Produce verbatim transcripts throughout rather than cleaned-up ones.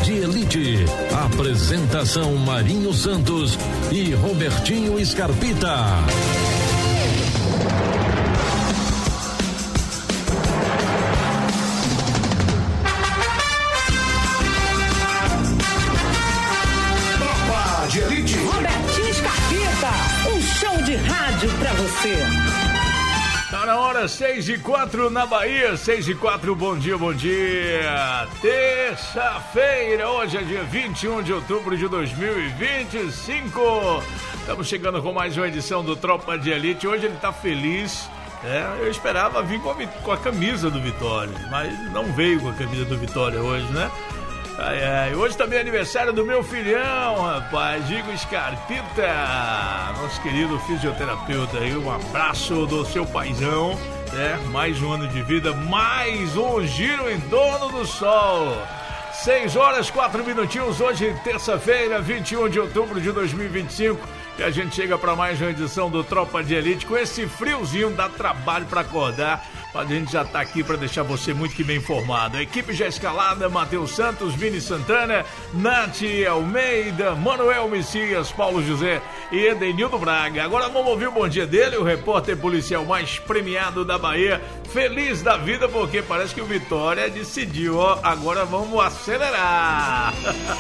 de Elite. Apresentação Marinho Santos e Robertinho Scarpita. Tropa de Elite. Robertinho Scarpita, um show de rádio pra você. Tá na hora, seis e quatro na Bahia, seis e quatro, bom dia, bom dia. Terça-feira, hoje é dia vinte e um de outubro de dois mil e vinte e cinco. Estamos chegando com mais uma edição do Tropa de Elite. Hoje ele tá feliz. É, eu esperava vir com a, com a camisa do Vitória, mas não veio com a camisa do Vitória hoje, né? Ai, ai. Hoje também é aniversário do meu filhão, rapaz, Digo Scarpita, nosso querido fisioterapeuta aí, um abraço do seu paizão, né? Mais um ano de vida, mais um giro em torno do sol. seis horas, quatro minutinhos, hoje terça-feira, vinte e um de outubro de dois mil e vinte e cinco, e a gente chega para mais uma edição do Tropa de Elite. Com esse friozinho, dá trabalho para acordar, mas a gente já tá aqui para deixar você muito que bem informado. A equipe já escalada: Matheus Santos, Vini Santana, Nath Almeida, Manuel Messias, Paulo José e Edenildo Braga. Agora vamos ouvir o bom dia dele, o repórter policial mais premiado da Bahia, feliz da vida porque parece que o Vitória decidiu, ó, agora vamos acelerar.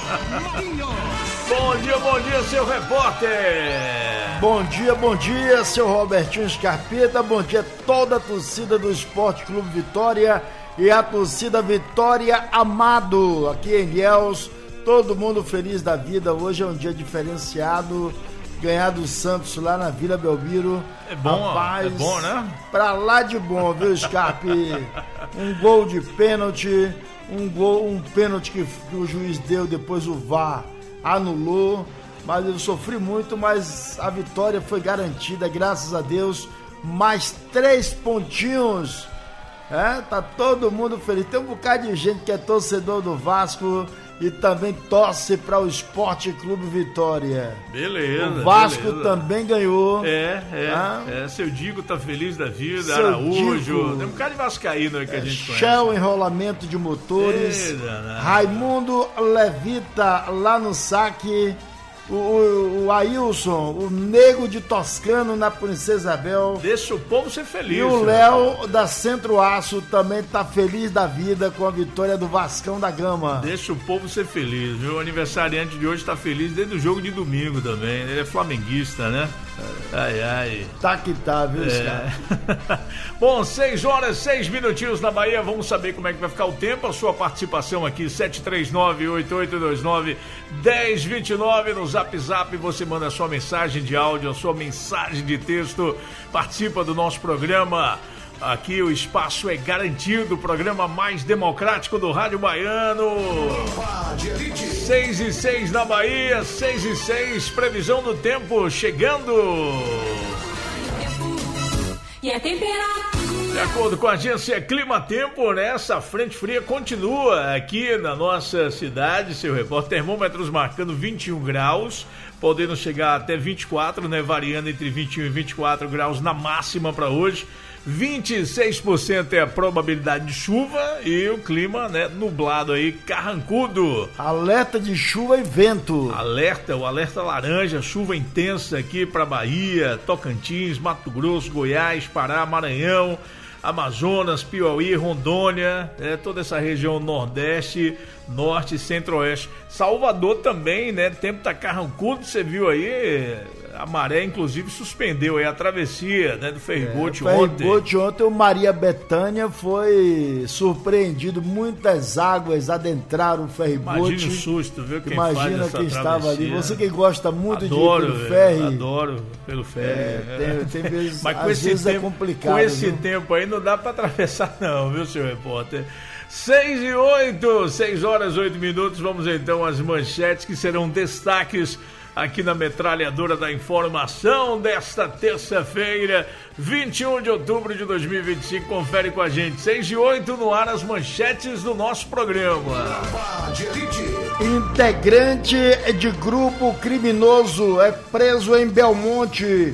Bom dia, bom dia, seu repórter. Bom dia, bom dia, seu Robertinho Scarpita. Bom dia toda a torcida do Esporte Clube Vitória e a torcida Vitória Amado aqui em Ilhéus. Todo mundo feliz da vida. Hoje é um dia diferenciado. Ganhar do Santos lá na Vila Belmiro. É bom, rapaz, é bom, né? Pra lá de bom, viu, Scarpe? Um gol de pênalti, um gol, um pênalti que, que o juiz deu, depois o V A R anulou. Mas eu sofri muito, mas a vitória foi garantida, graças a Deus. Mais três pontinhos. É, tá todo mundo feliz. Tem um bocado de gente que é torcedor do Vasco e também torce para o Esporte Clube Vitória. Beleza. O Vasco beleza. também ganhou. É, é, ah? é. Seu Digo tá feliz da vida, Seu Araújo. Digo, tem um bocado de vascaíno aí que é, a gente conhece. Chão, enrolamento de motores. Eita, né? Raimundo Levita lá no saque. O, o, o Ailson, o Nego de Toscano na Princesa Isabel. Deixa o povo ser feliz. E o Léo da Centro-Aço também tá feliz da vida com a vitória do Vascão da Gama. Deixa o povo ser feliz, viu? O aniversariante de hoje tá feliz desde o jogo de domingo também. Ele é flamenguista, né? Ai, ai. Tá que tá, viu, é. Bom, seis horas, seis minutinhos na Bahia. Vamos saber como é que vai ficar o tempo. A sua participação aqui, sete três nove, oito oito dois nove, um zero dois nove no Zap Zap. Você manda a sua mensagem de áudio, a sua mensagem de texto. Participa do nosso programa. Aqui o espaço é garantido, o programa mais democrático do Rádio Baiano. seis e seis na Bahia, seis e seis, previsão do tempo chegando. E a temperatura? De acordo com a agência Clima Tempo, né, essa frente fria continua aqui na nossa cidade, seu repórter. Termômetros marcando vinte e um graus, podendo chegar até vinte e quatro, né, variando entre vinte e um e vinte e quatro graus na máxima para hoje. vinte e seis por cento é a probabilidade de chuva e o clima, né, nublado aí, carrancudo. Alerta de chuva e vento. Alerta, o alerta laranja, chuva intensa aqui para Bahia, Tocantins, Mato Grosso, Goiás, Pará, Maranhão, Amazonas, Piauí, Rondônia, é, toda essa região nordeste, norte e centro-oeste. Salvador também, né, tempo tá carrancudo, você viu aí, a maré inclusive suspendeu aí a travessia, né, do ferryboat é, ontem. Ferryboat ontem, o Maria Bethânia foi surpreendido, muitas águas adentraram o ferryboat. Imagina o susto, viu, quem Imagina faz essa quem travessia. Estava ali, você que gosta muito adoro, de ir pelo ferry. Adoro pelo ferry. É, tem, tem vezes, Mas com às esse vezes tempo, é complicado. com esse viu? tempo aí não dá pra atravessar não, viu, seu repórter? seis e oito, seis horas, oito minutos, vamos então às manchetes que serão destaques aqui na metralhadora da informação desta terça-feira, vinte e um de outubro de dois mil e vinte e cinco. Confere com a gente, seis e oito no ar, as manchetes do nosso programa. Integrante de grupo criminoso é preso em Belmonte.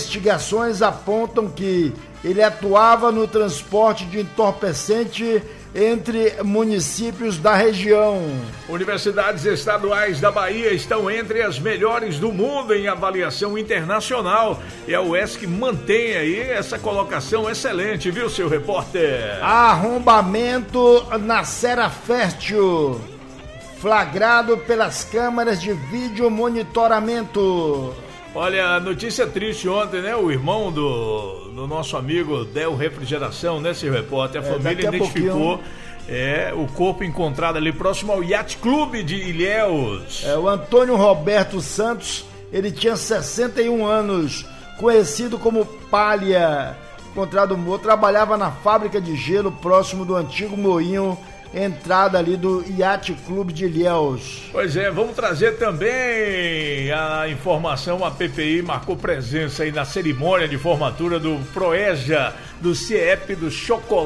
Investigações apontam que ele atuava no transporte de entorpecente entre municípios da região. Universidades estaduais da Bahia estão entre as melhores do mundo em avaliação internacional e a U E S C mantém aí essa colocação excelente, viu, seu repórter? Arrombamento na Serra Fértil, flagrado pelas câmeras de vídeo monitoramento. Olha, notícia triste ontem, né? O irmão do, do nosso amigo Del Refrigeração, né, seu repórter? A é, família a identificou é, o corpo encontrado ali próximo ao Yacht Clube de Ilhéus. É, o Antônio Roberto Santos, ele tinha sessenta e um anos, conhecido como Palha. Encontrado morto, trabalhava na fábrica de gelo próximo do antigo moinho, entrada ali do Yacht Clube de Ilhéus. Pois é, vamos trazer também a informação, a P P I marcou presença aí na cerimônia de formatura do Proeja, do C E P do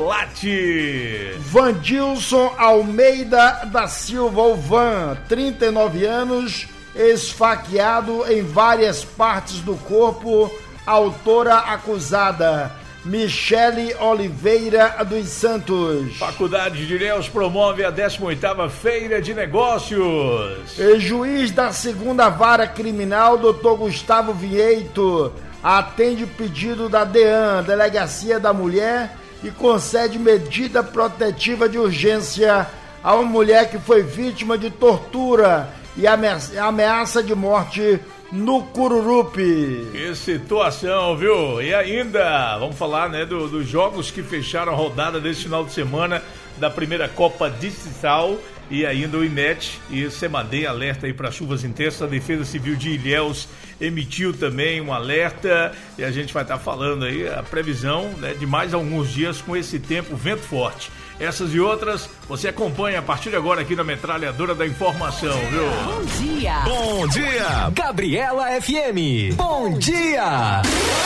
Chocolate. Vandilson Almeida da Silva, o Van, trinta e nove anos, esfaqueado em várias partes do corpo, autora acusada. Michele Oliveira dos Santos. Faculdade de Ilhéus promove a décima oitava Feira de Negócios. E juiz da segunda Vara Criminal, doutor Gustavo Vieito, atende pedido da DEAN, Delegacia da Mulher, e concede medida protetiva de urgência a uma mulher que foi vítima de tortura e ameaça de morte no Cururupi. Que situação, viu? E ainda, vamos falar, né, do, dos jogos que fecharam a rodada desse final de semana da primeira Copa Distrital e ainda o I M E T e o SEMADEM alerta aí para chuvas intensas. A Defesa Civil de Ilhéus emitiu também um alerta e a gente vai estar falando aí a previsão, né, de mais alguns dias com esse tempo, vento forte. Essas e outras você acompanha a partir de agora aqui na Metralhadora da Informação, viu? Bom dia! Bom dia! Gabriela F M. Bom dia!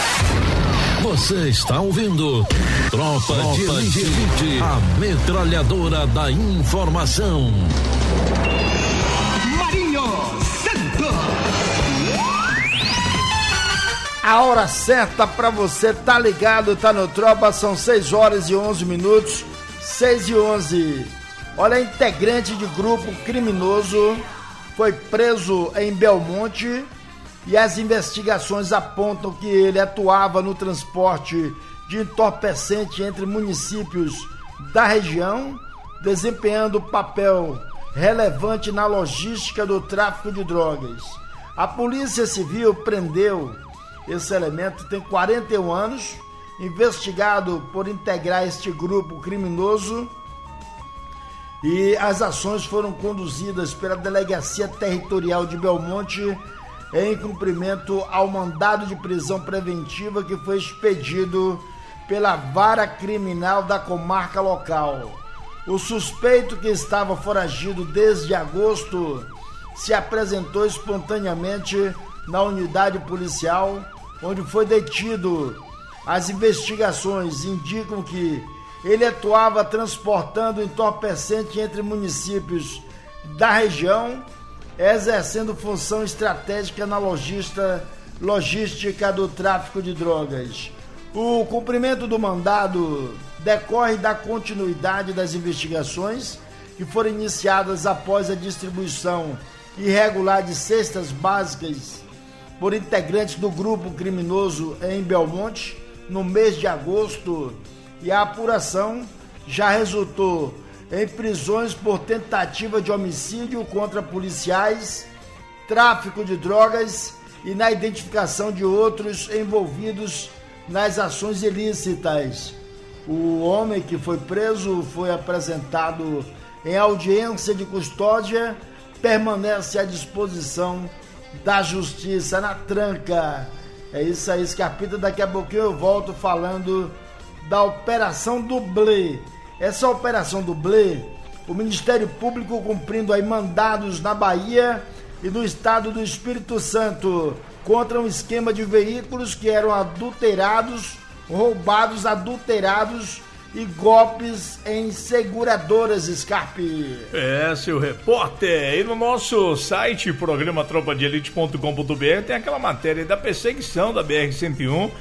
Você está ouvindo Tropa, Tropa de Elite, Elite, a Metralhadora da Informação. Marinho Santos. A hora certa pra você tá ligado, tá no Tropa, são seis horas e onze minutos. seis e onze. Olha, integrante de grupo criminoso foi preso em Belmonte e as investigações apontam que ele atuava no transporte de entorpecente entre municípios da região, desempenhando papel relevante na logística do tráfico de drogas. A Polícia Civil prendeu esse elemento, tem quarenta e um anos, investigado por integrar este grupo criminoso, e as ações foram conduzidas pela Delegacia Territorial de Belmonte em cumprimento ao mandado de prisão preventiva que foi expedido pela Vara Criminal da comarca local. O suspeito, que estava foragido desde agosto, se apresentou espontaneamente na unidade policial, onde foi detido. As investigações indicam que ele atuava transportando entorpecente entre municípios da região, exercendo função estratégica na logística, logística do tráfico de drogas. O cumprimento do mandado decorre da continuidade das investigações que foram iniciadas após a distribuição irregular de cestas básicas por integrantes do grupo criminoso em Belmonte no mês de agosto, e a apuração já resultou em prisões por tentativa de homicídio contra policiais, tráfico de drogas e na identificação de outros envolvidos nas ações ilícitas. O homem que foi preso foi apresentado em audiência de custódia, permanece à disposição da justiça na tranca. É isso aí, Scarpita. Daqui a pouquinho eu volto falando da Operação Dublê. Essa Operação Dublê, o Ministério Público cumprindo aí mandados na Bahia e no estado do Espírito Santo contra um esquema de veículos que eram adulterados, roubados, adulterados e golpes em seguradoras, Scarpe. É, seu repórter. E no nosso site, programa tropa de elite ponto com ponto b r, tem aquela matéria da perseguição da B R cento e um,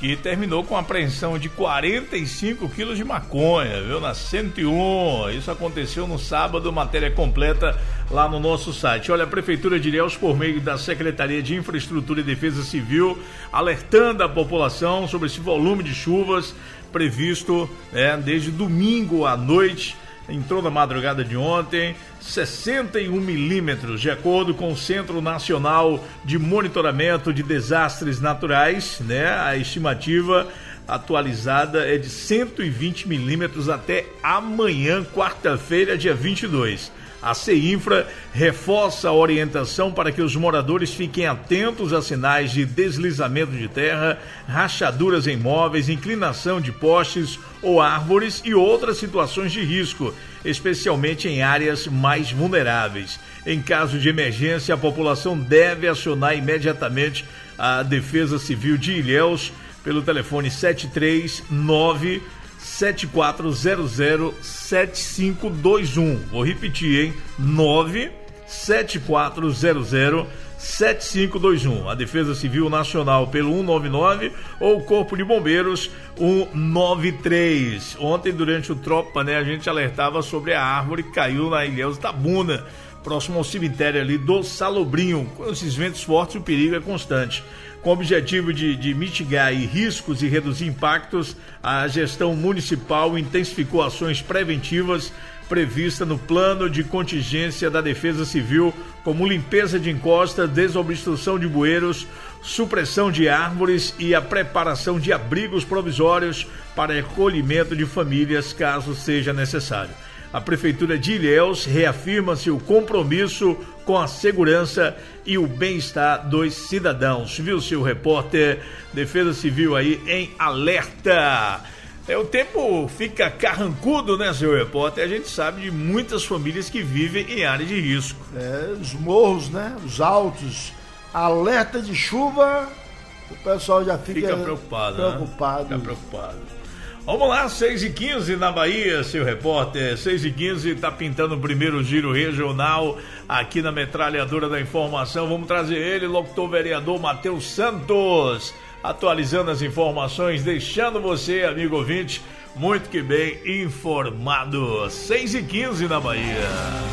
que terminou com a apreensão de quarenta e cinco quilos de maconha, viu? Na cento e um. Isso aconteceu no sábado, matéria completa lá no nosso site. Olha, a Prefeitura de Ilhéus, por meio da Secretaria de Infraestrutura e Defesa Civil, alertando a população sobre esse volume de chuvas previsto, né, desde domingo à noite. Entrou na madrugada de ontem, sessenta e um milímetros, de acordo com o Centro Nacional de Monitoramento de Desastres Naturais, né? A estimativa atualizada é de cento e vinte milímetros até amanhã, quarta-feira, dia vinte e dois. A CEINFRA reforça a orientação para que os moradores fiquem atentos a sinais de deslizamento de terra, rachaduras em móveis, inclinação de postes ou árvores e outras situações de risco, especialmente em áreas mais vulneráveis. Em caso de emergência, a população deve acionar imediatamente a Defesa Civil de Ilhéus pelo telefone sete três nove sete quatro zero zero sete cinco dois um. Vou repetir, hein? nove sete quatro zero zero sete cinco dois um. A Defesa Civil Nacional pelo um nove nove ou o Corpo de Bombeiros um nove três. Ontem, durante o Tropa, né, a gente alertava sobre a árvore que caiu na Ilhéus Tabuna, próximo ao cemitério ali do Salobrinho. Com esses ventos fortes, o perigo é constante. Com o objetivo de, de mitigar riscos e reduzir impactos, a gestão municipal intensificou ações preventivas previstas no plano de contingência da Defesa Civil, como limpeza de encostas, desobstrução de bueiros, supressão de árvores e a preparação de abrigos provisórios para recolhimento de famílias, caso seja necessário. A Prefeitura de Ilhéus reafirma seu compromisso com a segurança e o bem-estar dos cidadãos. Viu, seu repórter? Defesa Civil aí em alerta. É, o tempo fica carrancudo, né, seu repórter? A gente sabe de muitas famílias que vivem em área de risco. É, os morros, né, os altos, alerta de chuva, o pessoal já fica, fica preocupado. preocupado. Né? Fica preocupado. Vamos lá, seis e quinze na Bahia, seu repórter. seis e quinze, está pintando o primeiro giro regional aqui na Metralhadora da Informação. Vamos trazer ele, locutor vereador Matheus Santos, atualizando as informações, deixando você, amigo ouvinte, muito que bem informado. seis e quinze na Bahia.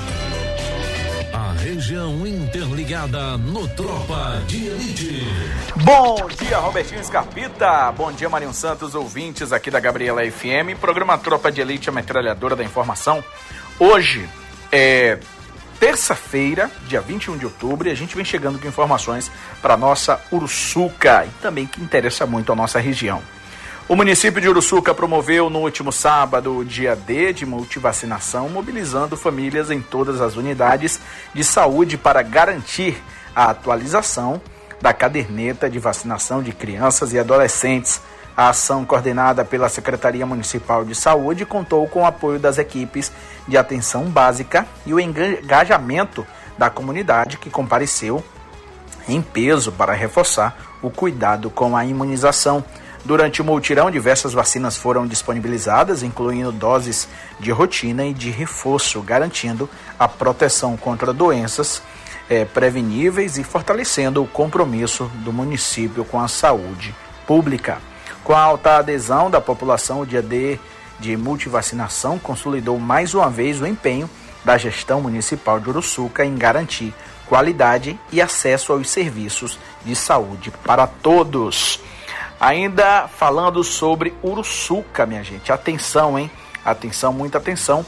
A região interligada no Tropa de Elite. Bom dia, Robertinho Scarpita. Bom dia, Marinho Santos, ouvintes aqui da Gabriela F M. Programa Tropa de Elite, a Metralhadora da Informação. Hoje é terça-feira, dia vinte e um de outubro, e a gente vem chegando com informações para nossa Uruçuca e também que interessa muito a nossa região. O município de Uruçuca promoveu no último sábado o dia D de multivacinação, mobilizando famílias em todas as unidades de saúde para garantir a atualização da caderneta de vacinação de crianças e adolescentes. A ação, coordenada pela Secretaria Municipal de Saúde, contou com o apoio das equipes de atenção básica e o engajamento da comunidade, que compareceu em peso para reforçar o cuidado com a imunização. Durante o multirão, diversas vacinas foram disponibilizadas, incluindo doses de rotina e de reforço, garantindo a proteção contra doenças é, preveníveis e fortalecendo o compromisso do município com a saúde pública. Com a alta adesão da população, o dia D de multivacinação consolidou mais uma vez o empenho da gestão municipal de Uruçuca em garantir qualidade e acesso aos serviços de saúde para todos. Ainda falando sobre Uruçuca, minha gente, atenção, hein? Atenção, muita atenção.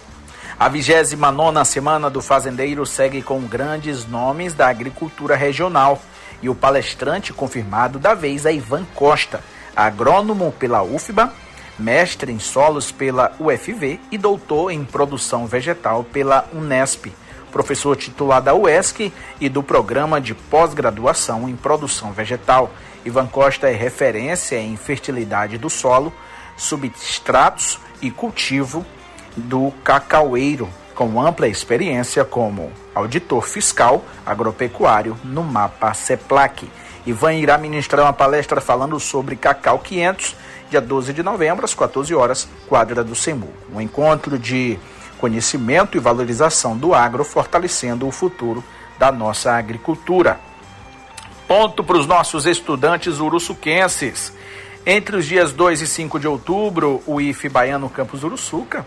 A vigésima nona Semana do Fazendeiro segue com grandes nomes da agricultura regional e o palestrante confirmado da vez é Ivan Costa, agrônomo pela U F B A, mestre em solos pela U F V e doutor em produção vegetal pela Unesp, professor titular da U E S C e do programa de pós-graduação em produção vegetal. Ivan Costa é referência em fertilidade do solo, substratos e cultivo do cacaueiro, com ampla experiência como auditor fiscal agropecuário no Mapa CEPLAC. Ivan irá ministrar uma palestra falando sobre Cacau quinhentos, dia doze de novembro, às quatorze horas, quadra do SEMU. Um encontro de conhecimento e valorização do agro, fortalecendo o futuro da nossa agricultura. Ponto para os nossos estudantes uruçuquenses. Entre os dias dois e cinco de outubro, o I F Baiano Campus Uruçuca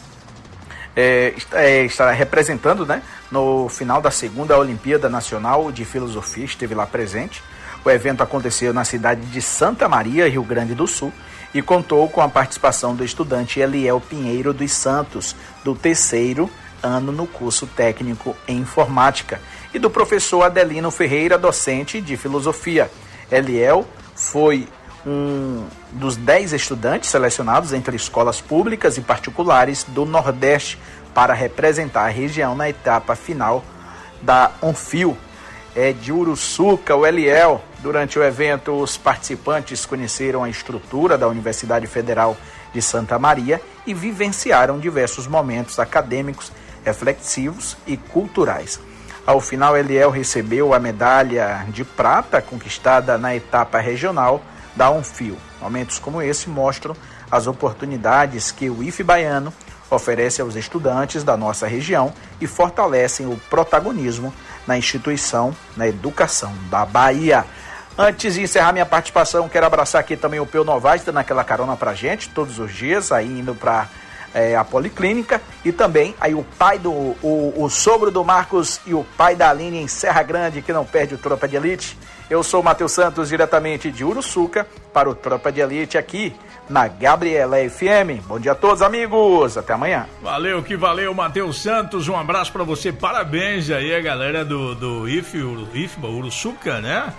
é, é, estará representando, né, no final da segunda Olimpíada Nacional de Filosofia, esteve lá presente. O evento aconteceu na cidade de Santa Maria, Rio Grande do Sul, e contou com a participação do estudante Eliel Pinheiro dos Santos, do terceiro ano no curso técnico em informática, e do professor Adelino Ferreira, docente de filosofia. Eliel foi um dos dez estudantes selecionados entre escolas públicas e particulares do Nordeste para representar a região na etapa final da Onfil. É de Uruçuca, o Eliel. Durante o evento, os participantes conheceram a estrutura da Universidade Federal de Santa Maria e vivenciaram diversos momentos acadêmicos, reflexivos e culturais. Ao final, Eliel recebeu a medalha de prata conquistada na etapa regional da Onfil. Momentos como esse mostram as oportunidades que o I F Baiano oferece aos estudantes da nossa região e fortalecem o protagonismo na instituição, na educação da Bahia. Antes de encerrar minha participação, quero abraçar aqui também o Peu Novaes, dando aquela carona pra gente todos os dias, aí indo para é, a Policlínica, e também aí o pai do, o, o sogro do Marcos e o pai da Aline em Serra Grande, que não perde o Tropa de Elite. Eu sou o Matheus Santos, diretamente de Uruçuca, para o Tropa de Elite aqui na Gabriela F M. Bom dia a todos, amigos. Até amanhã. Valeu, que valeu, Matheus Santos. Um abraço pra você. Parabéns aí a galera do, do I F, I F B A Uruçuca, né?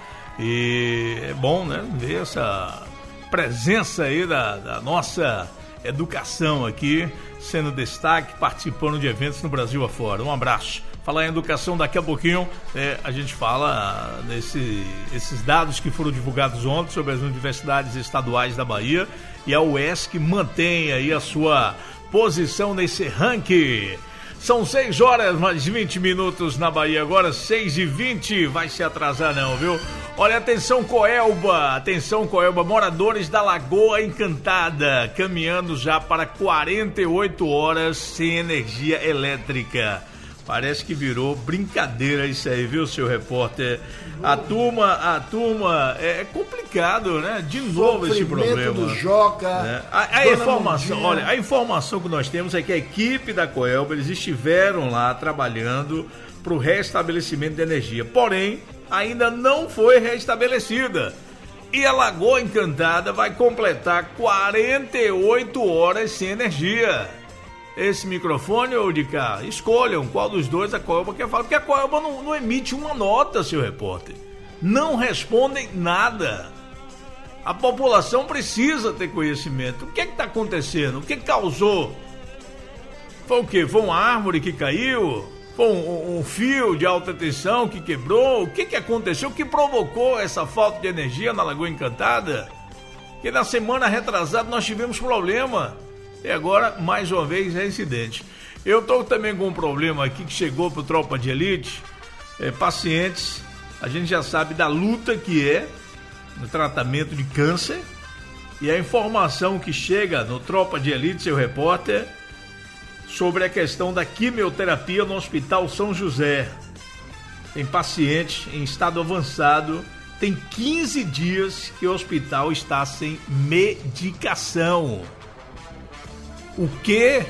E é bom, né? Ver essa presença aí da, da nossa educação aqui, sendo destaque, participando de eventos no Brasil afora. Um abraço. Falar em educação, daqui a pouquinho é, a gente fala desse, esses dados que foram divulgados ontem sobre as universidades estaduais da Bahia, e a U E S C mantém aí a sua posição nesse ranking. São seis horas mais vinte minutos na Bahia, agora seis e vinte, vai se atrasar não, viu? Olha, atenção Coelba, atenção Coelba, moradores da Lagoa Encantada, caminhando já para quarenta e oito horas sem energia elétrica. Parece que virou brincadeira isso aí, viu, seu repórter? A turma, a turma, é complicado, né? De novo esse problema. Do Joca, né? A, a informação, Mundinha. Olha, a informação que nós temos é que a equipe da Coelba, eles estiveram lá trabalhando para o restabelecimento de energia. Porém, ainda não foi restabelecida. E a Lagoa Encantada vai completar quarenta e oito horas sem energia. Esse microfone ou de cá? Escolham qual dos dois a Coelba quer falar, porque a Coelba não, não emite uma nota, seu repórter. Não respondem nada. A população precisa ter conhecimento. O que é que está acontecendo? O que causou? Foi o quê? Foi uma árvore que caiu? Foi um, um fio de alta tensão que quebrou? O que que aconteceu? O que provocou essa falta de energia na Lagoa Encantada? Porque na semana retrasada nós tivemos problema. E agora, mais uma vez, é incidente. Eu estou também com um problema aqui que chegou para o Tropa de Elite. É, pacientes, a gente já sabe da luta que é no tratamento de câncer. E a informação que chega no Tropa de Elite, seu repórter, sobre a questão da quimioterapia no Hospital São José. Tem paciente em estado avançado, tem quinze dias que o hospital está sem medicação. O quê?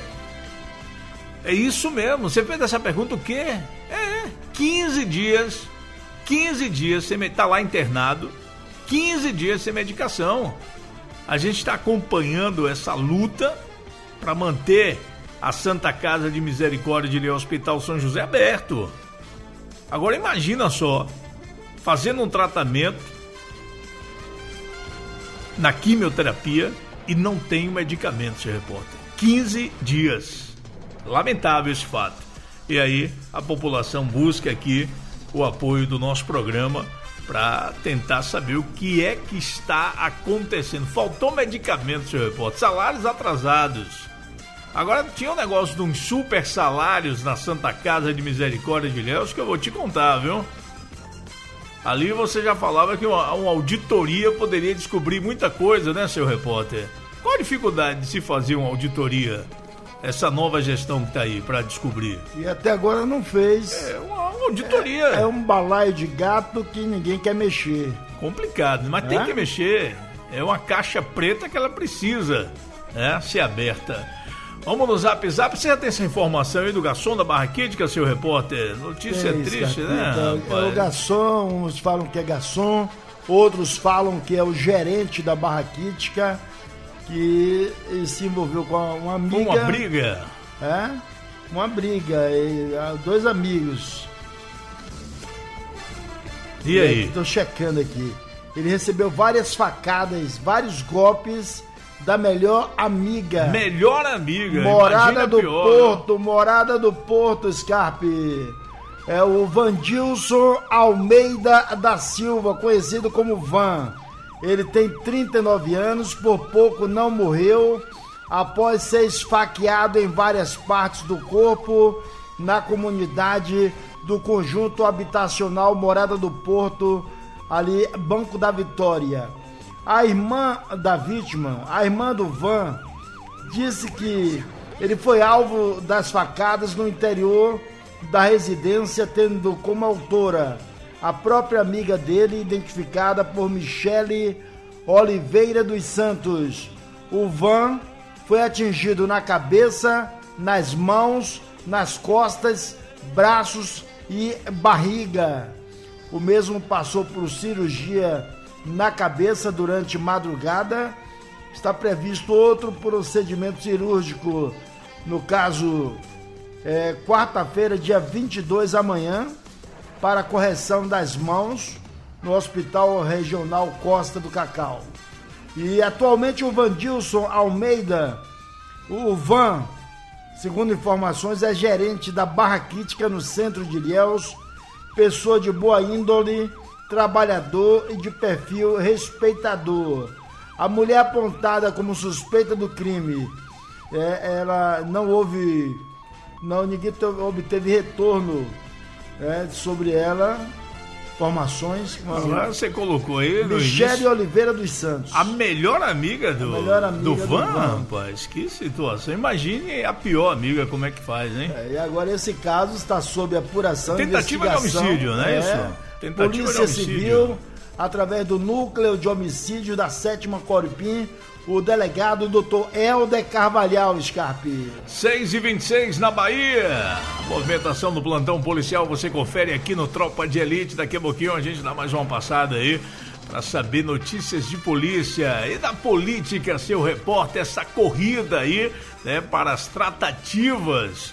É isso mesmo. Você fez essa pergunta, o quê? É, quinze dias, quinze dias, você tá lá internado, quinze dias sem medicação. A gente está acompanhando essa luta para manter a Santa Casa de Misericórdia de Leão Hospital São José aberto. Agora imagina só, fazendo um tratamento na quimioterapia e não tem o medicamento, seu repórter. quinze dias. Lamentável esse fato. E aí a população busca aqui o apoio do nosso programa para tentar saber o que é que está acontecendo. Faltou medicamento, seu repórter. Salários atrasados. Agora tinha um negócio de uns super salários na Santa Casa de Misericórdia de Ilhéus que eu vou te contar, viu? Ali você já falava que uma, uma auditoria poderia descobrir muita coisa, né, seu repórter? Qual a dificuldade de se fazer uma auditoria? Essa nova gestão que está aí para descobrir. E até agora não fez. É uma, uma auditoria. É, é um balaio de gato que ninguém quer mexer. Complicado, mas é? tem que mexer. É uma caixa preta que ela precisa, né, ser aberta. Vamos no Zap Zap. Você já tem essa informação aí do garçom da Barra Quítica, seu repórter? Notícia Tem, triste, Scarpita. né? É o garçom, uns falam que é garçom, outros falam que é o gerente da Barra Quítica, que se envolveu com uma amiga. Uma briga? É, uma briga. E, dois amigos. E aí? Estou checando aqui. Ele recebeu várias facadas, vários golpes da melhor amiga. Melhor amiga. Morada do pior, Porto, Morada do Porto, Scarpe. É o Vandilson Almeida da Silva, conhecido como Van. Ele tem trinta e nove anos, por pouco não morreu após ser esfaqueado em várias partes do corpo na comunidade do conjunto habitacional Morada do Porto, ali Banco da Vitória. A irmã da vítima, a irmã do Van, disse que ele foi alvo das facadas no interior da residência, tendo como autora a própria amiga dele, identificada por Michele Oliveira dos Santos. O Van foi atingido na cabeça, nas mãos, nas costas, braços e barriga. O mesmo passou por cirurgia na cabeça durante madrugada. Está previsto outro procedimento cirúrgico, no caso, é, quarta-feira, dia vinte e dois, amanhã, para correção das mãos, no Hospital Regional Costa do Cacau. E atualmente o Vandilson Almeida, o Van, segundo informações, é gerente da Barra Quítica no centro de Ilhéus, pessoa de boa índole, trabalhador e de perfil respeitador. A mulher apontada como suspeita do crime, é, ela não houve, não, ninguém obteve retorno, é, sobre ela, informações. Agora você colocou aí no Michele início, Oliveira dos Santos. a melhor amiga do, melhor amiga do, do Van, Van. rapaz. Que situação. Imagine a pior amiga, como é que faz, hein? É, e agora esse caso está sob apuração, Tentativa de investigação. homicídio, não é, é isso? Tentativa Polícia de homicídio. Civil, através do Núcleo de Homicídio da sétima Corupim, o delegado doutor Helder Carvalhal, Scarpe. seis e vinte e seis na Bahia. A movimentação do plantão policial você confere aqui no Tropa de Elite. Daqui a pouquinho a gente dá mais uma passada aí para saber notícias de polícia e da política, seu repórter, essa corrida aí, né, para as tratativas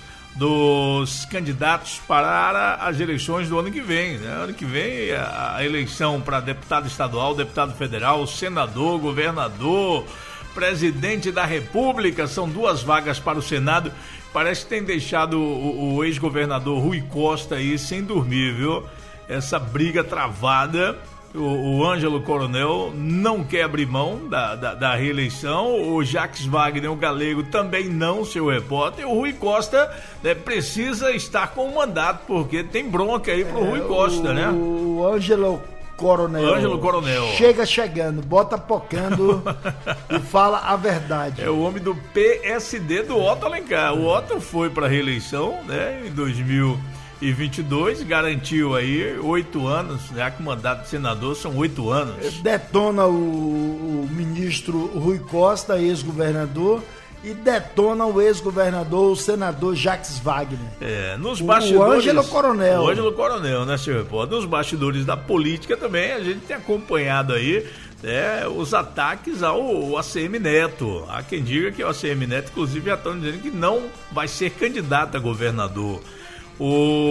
dos candidatos para as eleições do ano que vem, né? Ano que vem a, a eleição para deputado estadual, deputado federal, senador, governador, presidente da República, são duas vagas para o Senado. Parece que tem deixado o, o ex-governador Rui Costa aí sem dormir, viu? Essa briga travada. O, o Ângelo Coronel não quer abrir mão da, da, da reeleição. O Jacques Wagner, o galego, também não, seu repórter. O Rui Costa, né, precisa estar com o mandato, porque tem bronca aí pro é, Rui Costa, o, né? O Ângelo Coronel. Ângelo Coronel. Chega chegando, bota pocando e fala a verdade. É o homem do P S D do Otto Alencar. O Otto foi para a reeleição, né, em dois mil e vinte e dois, garantiu aí oito anos, já que o mandato de senador são oito anos. Detona o, o ministro Rui Costa, ex-governador, e detona o ex-governador, o senador Jacques Wagner. É, nos o, bastidores... O Ângelo Coronel. O Ângelo Coronel, né, senhor repórter? Nos bastidores da política também, a gente tem acompanhado aí, né, os ataques ao A C M Neto. Há quem diga que o A C M Neto, inclusive, já estão dizendo que não vai ser candidato a governador. O,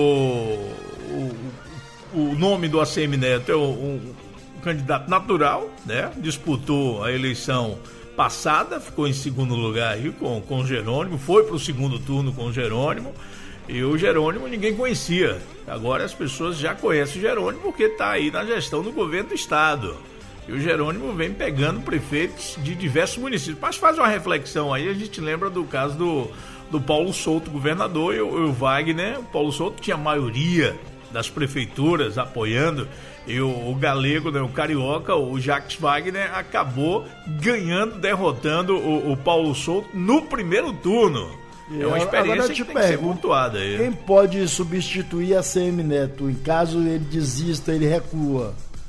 o, o nome do A C M Neto é um, um, um candidato natural, né? Disputou a eleição passada, ficou em segundo lugar aí com, com o Jerônimo, foi para o segundo turno com o Jerônimo, e o Jerônimo ninguém conhecia. Agora as pessoas já conhecem o Jerônimo porque está aí na gestão do governo do estado. E o Jerônimo vem pegando prefeitos de diversos municípios. Mas faz uma reflexão aí, a gente lembra do caso do do Paulo Souto, governador, e o, o Wagner. O Paulo Souto tinha a maioria das prefeituras apoiando, e o, o galego, né, o carioca, o Jacques Wagner, acabou ganhando, derrotando o, o Paulo Souto no primeiro turno. É uma experiência que tem que ser pontuada aí. Quem pode substituir a A C M Neto? Em caso ele desista, ele recua.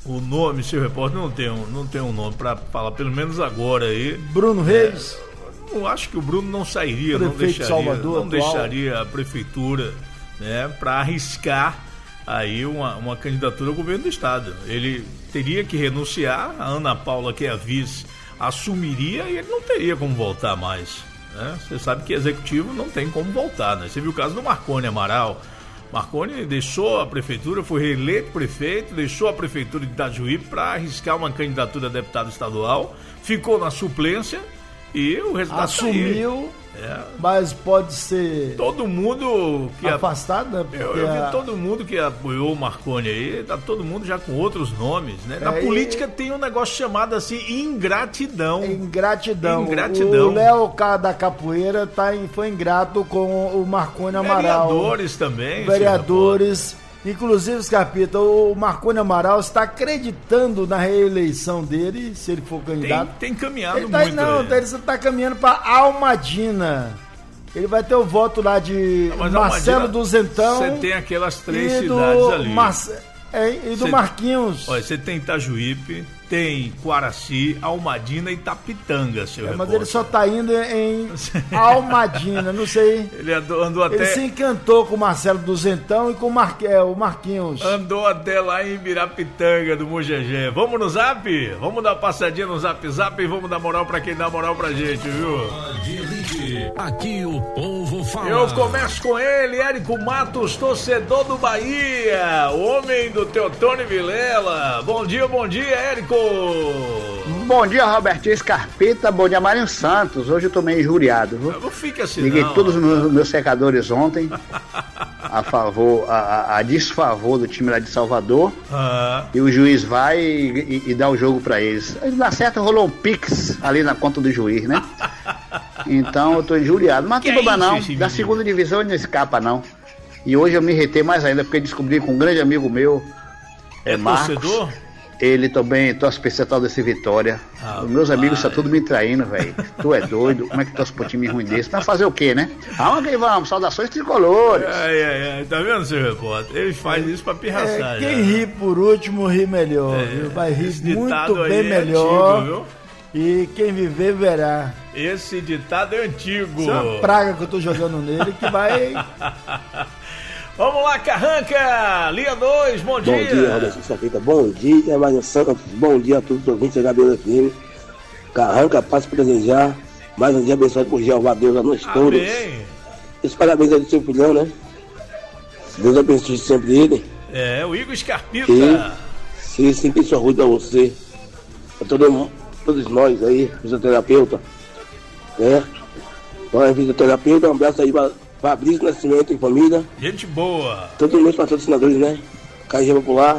o nome, seu repórter, não tem um, não tem um nome para falar, pelo menos agora aí. Bruno Reis. É, eu acho que o Bruno não sairia, Prefeito não deixaria, Salvador, não atual. deixaria a prefeitura, né, para arriscar aí uma, uma candidatura ao governo do estado. Ele teria que renunciar, a Ana Paula, que é a vice, assumiria e ele não teria como voltar mais, né? Você sabe que executivo não tem como voltar, né? Você viu o caso do Marconi Amaral. Marconi deixou a prefeitura, foi reeleito prefeito, deixou a prefeitura de Itajuípe para arriscar uma candidatura a deputado estadual, ficou na suplência e o resultado assumiu, é. Mas pode ser todo mundo que afastado, né? Eu, eu vi a... todo mundo que apoiou o Marconi aí, tá todo mundo já com outros nomes, né? Na é, política e... tem um negócio chamado assim, ingratidão. Ingratidão. Ingratidão. O Léo da Capoeira tá em, foi ingrato com o Marconi Amaral. Vereadores também. Vereadores. Inclusive, Scarpita, o Marconi Amaral está acreditando na reeleição dele, se ele for candidato. Tem, tem caminhado ele tá, muito. Não, aí. ele está caminhando para Almadina. Ele vai ter o voto lá de não, Marcelo Duzentão. Você tem aquelas três e cidades do ali. Marce... É, e do cê, Marquinhos. Olha, você tem Itajuípe, tem Quaraci, Almadina e Itapitanga, seu é, Mas repórter. ele só tá indo em Almadina, não sei. Ele andou, andou até... Ele se encantou com o Marcelo Duzentão e com o, Mar... é, o Marquinhos. Andou até lá em Ibirapitanga, do Mugegé. Vamos no Zap? Vamos dar uma passadinha no Zap Zap e vamos dar moral pra quem dá moral pra gente, viu? Aqui o povo fala. Eu começo com ele, Érico Matos, torcedor do Bahia, o homem do Teotônio Vilela. Bom dia, bom dia, Érico. Bom dia, Robertinho Scarpita. Bom dia, Mário Santos. Hoje eu tô meio injuriado, viu? Não fica assim, Liguei não. todos os meus, meus secadores ontem a favor, a, a desfavor do time lá de Salvador. Ah. E o juiz vai e, e, e dá o jogo pra eles. Aí dá certo, rolou um pix ali na conta do juiz, né? Então eu tô injuriado. Mas não tem problema não. Da segunda divisão ele não escapa, não. E hoje eu me retei mais ainda, porque descobri com um grande amigo meu, é, é Marcos. Torcedor? Ele também torce pra esse tal desse Vitória. Ah, Os meus pai. amigos estão tudo me traindo, velho. Tu é doido? Como é que torce pra um time ruim desse? Vai fazer o quê, né? Vamos que vamos, saudações tricolores. Ai, ai, ai. Tá vendo, seu repórter? Ele faz isso pra pirraçar. É, quem já. ri por último ri melhor, é, viu? Vai rir muito bem melhor. Antigo, viu? E quem viver verá. Esse ditado é antigo. Isso é uma praga que eu tô jogando nele que vai... Vamos lá, Carranca, linha dois, bom dia. Bom dia, Roberto Safita, bom dia, Mário Santos, bom dia a todos os ouvintes da Gabriela F M. Carranca, passo para desejar mais um dia abençoado por Jeová Deus a nós todos. Amém. Esse parabéns aí do seu filhão, né? Deus abençoe sempre ele. É, o Igor Scarpita. E se sempre sorriso a você, a todo, todos nós aí, fisioterapeuta, né? Nós, fisioterapeuta, um abraço aí para Fabrício Nascimento e família. Gente boa. Todos os meus patrocinadores, né? Caixa Popular,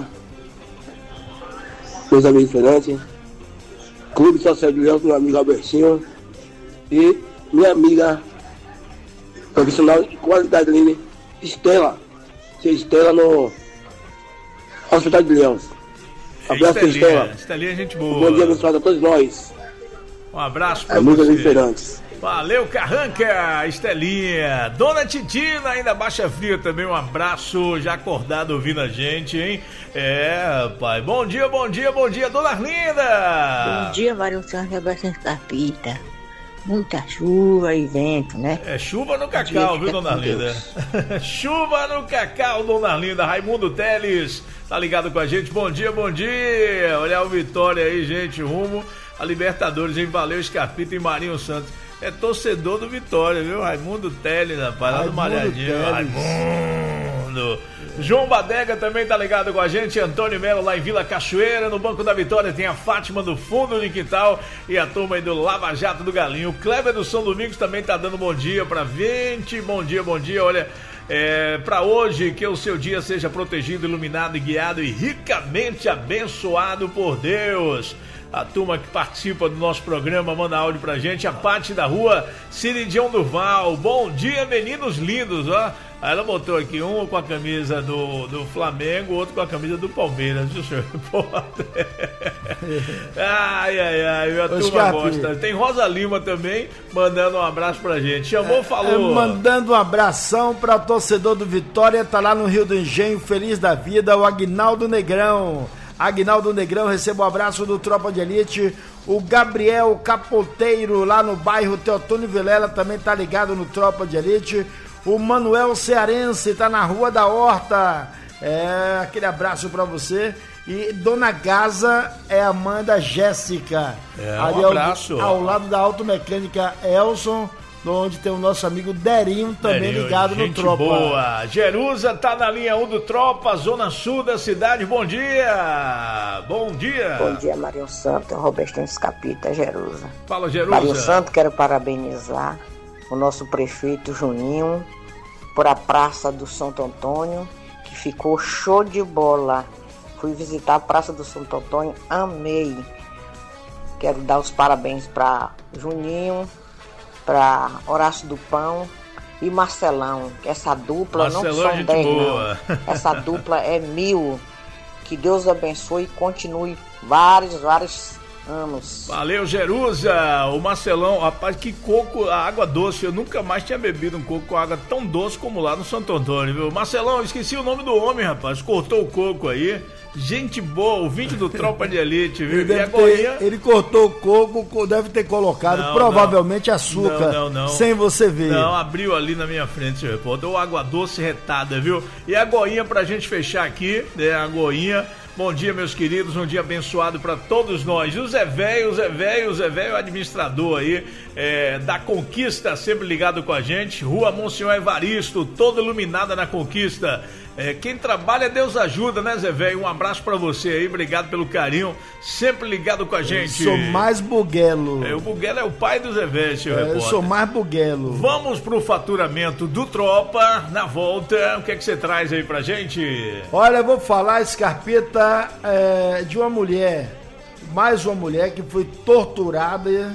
meus amigos diferentes, Clube Social de Leão, meu amigo Albertinho e minha amiga profissional de qualidade ali, Estela. Estela no Hospital de Leões. Abraço para Estela. Estelinha é gente boa. Bom dia abençoado a todos nós. Um abraço para você. Amigos diferentes. Valeu, Carranca, Estelinha. Dona Titina, ainda Baixa Fria também, um abraço, já acordado ouvindo a gente, hein? É, pai. Bom dia, bom dia, bom dia, Dona Arlinda. Bom dia, Mário Santos, Roberto Scarpita. Muita chuva e vento, né? É chuva no cacau, viu, Dona Arlinda? Chuva no cacau, Dona Arlinda. Raimundo Teles, tá ligado com a gente? Bom dia, bom dia. Olha o Vitória aí, gente, rumo a Libertadores, hein? Valeu, Scarpita e Marinho Santos. É torcedor do Vitória, viu? Raimundo Teles, rapaz, lá do Malhadinho. Raimundo. João Badega também tá ligado com a gente. Antônio Melo lá em Vila Cachoeira. No Banco da Vitória tem a Fátima do Fundo de Quintal e a turma aí do Lava Jato do Galinho. O Kleber do São Domingos também tá dando bom dia pra gente. Bom dia, bom dia. Olha, é, pra hoje que o seu dia seja protegido, iluminado e guiado e ricamente abençoado por Deus. A turma que participa do nosso programa manda áudio pra gente. A Pati da Rua Ciridião Durval. Bom dia, meninos lindos, ó. Aí ela botou aqui um com a camisa do, do Flamengo, outro com a camisa do Palmeiras, viu, senhor? Ai, ai, ai, a turma Scarpe. gosta. Tem Rosa Lima também, mandando um abraço pra gente. Chamou, é, falou. É, mandando um abração pra torcedor do Vitória, tá lá no Rio do Engenho, feliz da vida, o Aguinaldo Negrão. Aguinaldo Negrão, receba um abraço do Tropa de Elite. O Gabriel Capoteiro, lá no bairro Teotônio Vilela, também tá ligado no Tropa de Elite. O Manuel Cearense tá na Rua da Horta. É, aquele abraço pra você. E Dona Gaza é a mãe da Jéssica. É, ali um abraço. Ao, ao lado da automecânica Elson, onde tem o nosso amigo Derinho também Derinho, ligado no Tropa. Boa. Jerusa tá na linha um do Tropa, zona sul da cidade. Bom dia. Bom dia. Bom dia, Marinho Santo, Robertinho Escapita, Jerusa. Fala, Jerusa. Marinho Santo, quero parabenizar o nosso prefeito Juninho por a Praça do Santo Antônio, que ficou show de bola. Fui visitar a Praça do Santo Antônio, amei. Quero dar os parabéns para Juninho, para Horácio do Pão e Marcelão. Essa dupla Marcelão, não são dez, boa. não. Essa dupla é mil. Que Deus abençoe e continue vários, vários anos. Valeu, Jerusa. O Marcelão, rapaz, que coco, a água doce. Eu nunca mais tinha bebido um coco com água tão doce como lá no Santo Antônio, viu? Marcelão, esqueci o nome do homem, rapaz. Cortou o coco aí. Gente boa, ouvinte do Tropa de Elite, viu? Ele, deve ter, ele cortou o coco, deve ter colocado não, provavelmente não. açúcar, não, não, não. sem você ver. Não, abriu ali na minha frente, seu repórter. Ou água doce retada, viu? E a goinha pra gente fechar aqui, né? A goinha. Bom dia, meus queridos, um dia abençoado para todos nós. O Zé Velho, o Zé Velho, o Zé Velho, administrador aí é, da Conquista, sempre ligado com a gente. Rua Monsenhor Evaristo, toda iluminada na Conquista. É, quem trabalha, Deus ajuda, né, Zé Velho? Um abraço pra você aí, obrigado pelo carinho, sempre ligado com a gente. Eu sou mais buguelo. É, o buguelo é o pai do Zé Velho, seu é, repórter. Eu sou mais buguelo. Vamos pro faturamento do Tropa, na volta, o que é que você traz aí pra gente? Olha, eu vou falar, Scarpeta, é, de uma mulher, mais uma mulher que foi torturada,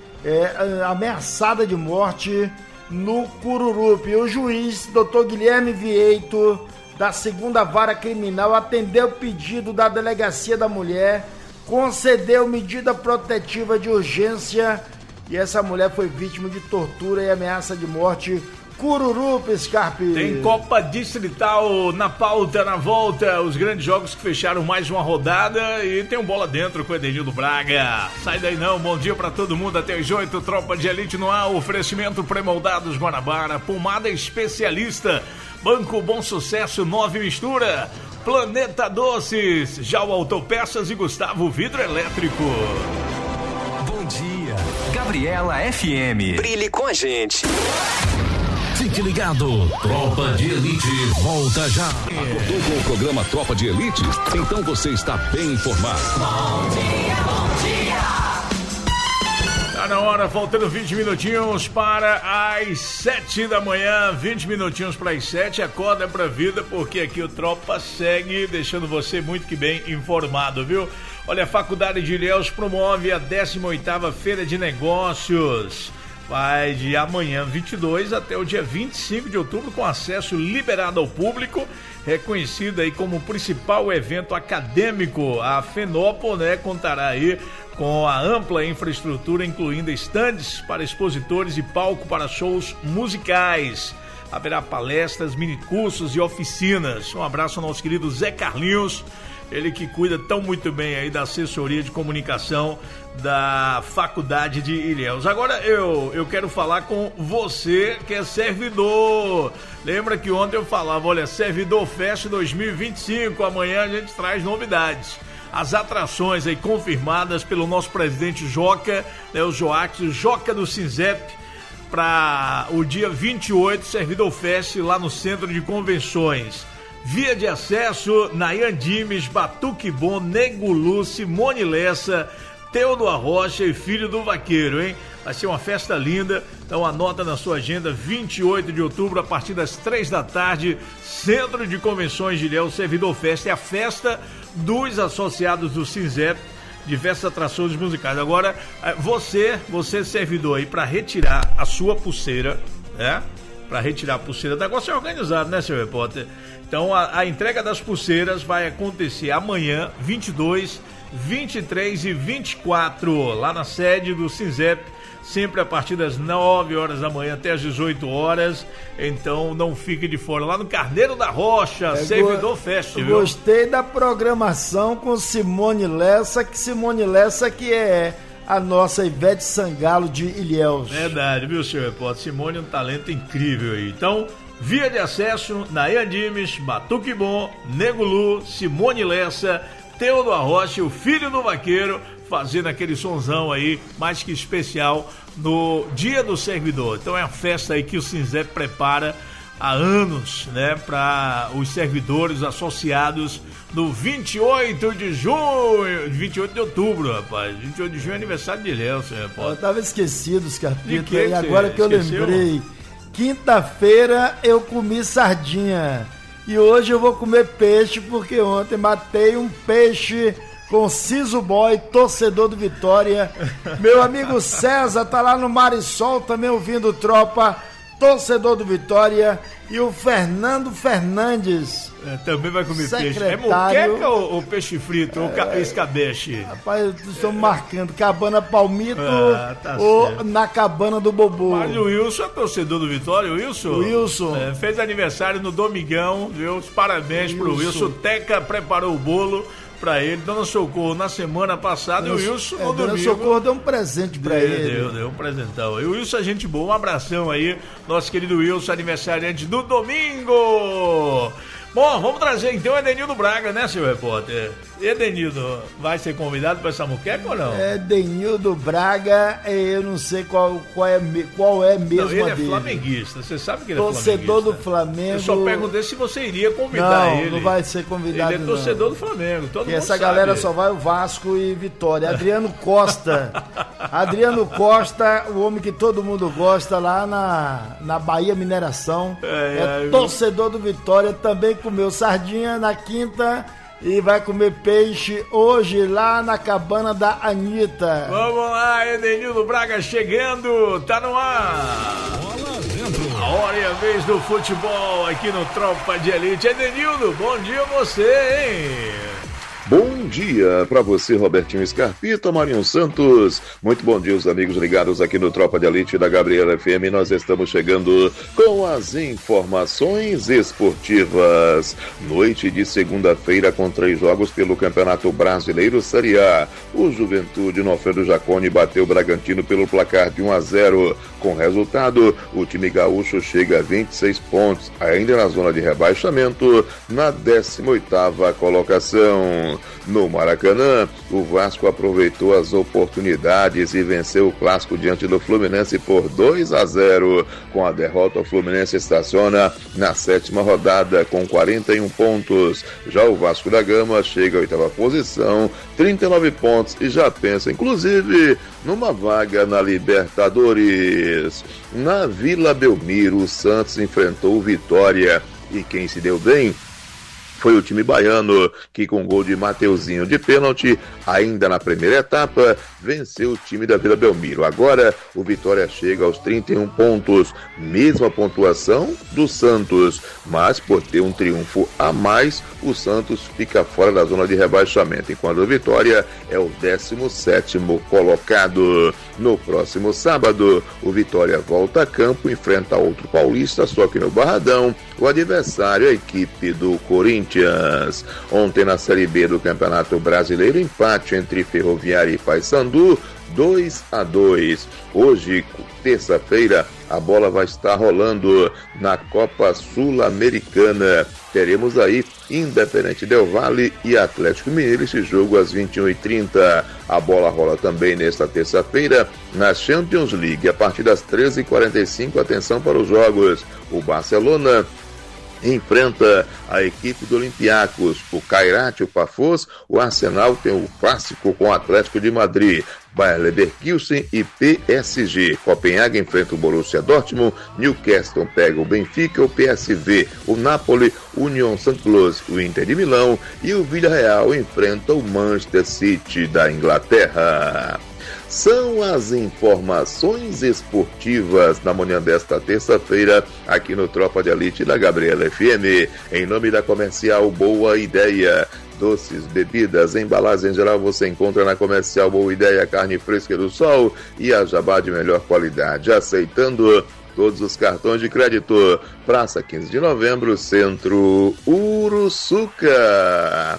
é, ameaçada de morte no Cururupi. O juiz, doutor Guilherme Vieito, da segunda Vara Criminal, atendeu o pedido da Delegacia da Mulher, concedeu medida protetiva de urgência e essa mulher foi vítima de tortura e ameaça de morte. Cururupi, Scarpe. Tem Copa Distrital na pauta, na volta, os grandes jogos que fecharam mais uma rodada e tem um bola dentro com o Edenildo Braga. Sai daí não, bom dia pra todo mundo, até as oito, Tropa de Elite no ar, oferecimento pré-moldados Guanabara, pomada especialista, Banco Bom Sucesso, Nove Mistura, Planeta Doces, Já o Autopeças e Gustavo Vidro Elétrico. Bom dia, Gabriela F M. Brilhe com a gente. Fique ligado, Tropa de Elite volta já. Acordou com o programa Tropa de Elite? Então você está bem informado. Bom dia, bom dia. Tá na hora, faltando vinte minutinhos para as sete da manhã, vinte minutinhos para as sete, acorda pra vida, porque aqui o Tropa segue deixando você muito que bem informado, viu? Olha, a Faculdade de Ilhéus promove a décima oitava Feira de Negócios. Vai de amanhã, vinte e dois, até o dia vinte e cinco de outubro, com acesso liberado ao público, reconhecida aí como principal evento acadêmico. A FENOPOL, né, contará aí com a ampla infraestrutura, incluindo estandes para expositores e palco para shows musicais. Haverá palestras, minicursos e oficinas. Um abraço ao nosso querido Zé Carlinhos, ele que cuida tão muito bem aí da assessoria de comunicação da Faculdade de Ilhéus. Agora eu, eu quero falar com você que é servidor. Lembra que ontem eu falava, olha, Servidor Fest dois mil e vinte e cinco, amanhã a gente traz novidades. As atrações aí confirmadas pelo nosso presidente Joca, né, o Joax, o Joca do Sinzep, para o dia vinte e oito, Servidor Fest lá no Centro de Convenções. Via de acesso, Nayan Dimes, Batuque Bom, Nego Lu, Simone Lessa, Teodoro Rocha e Filho do Vaqueiro, hein? Vai ser uma festa linda, então anota na sua agenda, vinte e oito de outubro, a partir das três da tarde, Centro de Convenções de Ilhéus, Servidor Fest, é a festa dos associados do Sinzep, diversas atrações musicais. Agora, você, você servidor aí, para retirar a sua pulseira, né? Para retirar a pulseira, o negócio é organizado, né, seu repórter? Então, a, a entrega das pulseiras vai acontecer amanhã, vinte e dois, vinte e três e vinte e quatro, lá na sede do Sinzep, sempre a partir das nove horas da manhã até as dezoito horas. Então não fique de fora. Lá no Carneiro da Rocha, é, Servidor go- Festival. Gostei da programação com Simone Lessa, que Simone Lessa que é a nossa Ivete Sangalo de Ilhéus. Verdade, viu, senhor repórter? Simone é um talento incrível aí. Então, via de acesso, Nayan Dimes, Batuque Bom, Nego Lu, Simone Lessa, Teodoro Rocha, o filho do vaqueiro, fazendo aquele sonzão aí, mais que especial, no Dia do Servidor. Então é a festa aí que o Sinzep prepara há anos, né, para os servidores associados no vinte e oito de junho, vinte e oito de outubro, rapaz. vinte e oito de junho é aniversário de Léo, senhor. Eu tava esquecido, Scarpita, e agora que eu lembrei, quinta-feira eu comi sardinha e hoje eu vou comer peixe, porque ontem matei um peixe com Ciso Boy, torcedor do Vitória. Meu amigo César tá lá no Marisol também ouvindo Tropa, torcedor do Vitória. E o Fernando Fernandes é, também vai comer peixe. É moqueca ou, ou peixe frito, é, ou escabeche? Rapaz, estamos marcando Cabana Palmito ah, tá ou certo. Na Cabana do Bobô. Mas o Wilson é torcedor do Vitória, o Wilson? O Wilson. É, fez aniversário no domingão, viu? Parabéns Wilson. Pro Wilson. Teca preparou o bolo pra ele, Dona Socorro na semana passada. Dona, e o Wilson no é, domingo. Dona Socorro deu um presente pra deu, ele. Deu, deu um presentão. E o Wilson é gente boa, um abração aí, nosso querido Wilson, aniversariante do domingo. Bom, vamos trazer então o Edenildo Braga, né, senhor repórter? Edenildo, vai ser convidado para essa muqueca ou não? Edenildo Braga, eu não sei qual, qual, é, qual é mesmo não, ele é dele. flamenguista, você sabe que ele torcedor é flamenguista. Torcedor do Flamengo. Eu só perguntei se você iria convidar não, ele. Não, não vai ser convidado. Ele é torcedor não. do Flamengo, todo e mundo essa sabe. galera só vai o Vasco e Vitória. Adriano Costa. Adriano Costa, o homem que todo mundo gosta lá na, na Bahia Mineração. É, é, é torcedor do Vitória, também comeu sardinha na quinta e vai comer peixe hoje lá na cabana da Anitta. Vamos lá, Edenildo Braga chegando, tá no ar. Bola dentro. A hora e a vez do futebol aqui no Tropa de Elite. Edenildo, bom dia a você, hein? Bom dia para você, Robertinho Scarpita, Marinho Santos. Muito bom dia, os amigos ligados aqui no Tropa de Elite da Gabriela F M. Nós estamos chegando com as informações esportivas. Noite de segunda-feira com três jogos pelo Campeonato Brasileiro Série A. O Juventude no Alfredo Jaconi bateu o Bragantino pelo placar de um a zero. Com resultado, o time gaúcho chega a vinte e seis pontos, ainda na zona de rebaixamento, na décima oitava colocação. No Maracanã, o Vasco aproveitou as oportunidades e venceu o clássico diante do Fluminense por dois a zero. Com a derrota, o Fluminense estaciona na sétima rodada com quarenta e um pontos. Já o Vasco da Gama chega à oitava posição, trinta e nove pontos, e já pensa, inclusive, numa vaga na Libertadores. Na Vila Belmiro, o Santos enfrentou o Vitória, e quem se deu bem foi o time baiano, que com gol de Mateuzinho de pênalti, ainda na primeira etapa, venceu o time da Vila Belmiro. Agora, o Vitória chega aos trinta e um pontos, mesma pontuação do Santos, mas por ter um triunfo a mais, o Santos fica fora da zona de rebaixamento, enquanto o Vitória é o décimo sétimo colocado. No próximo sábado, o Vitória volta a campo, enfrenta outro paulista, só que no Barradão, o adversário é a equipe do Corinthians. Ontem na Série B do Campeonato Brasileiro, empate entre Ferroviária e Paysandu, dois a dois. Hoje, terça-feira, a bola vai estar rolando na Copa Sul-Americana. Teremos aí Independente Del Valle e Atlético Mineiro, esse jogo às vinte e uma e trinta. A bola rola também nesta terça-feira na Champions League, a partir das treze e quarenta e cinco. Atenção para os jogos. O Barcelona enfrenta a equipe do Olympiacos, o Kairat, o Pafos. O Arsenal tem o clássico com o Atlético de Madrid, Bayer Leverkusen e P S G. Copenhague enfrenta o Borussia Dortmund, Newcastle pega o Benfica, o P S V, o Napoli, Union Saint-Gilloise, o Inter de Milão, e o Villarreal enfrenta o Manchester City da Inglaterra. São as informações esportivas na manhã desta terça-feira, aqui no Tropa de Elite da Gabriela F M. Em nome da Comercial Boa Ideia, doces, bebidas, embalagens em geral você encontra na Comercial Boa Ideia, Carne Fresca do Sol e a Jabá de melhor qualidade, aceitando todos os cartões de crédito. Praça quinze de Novembro, Centro Uruçuca.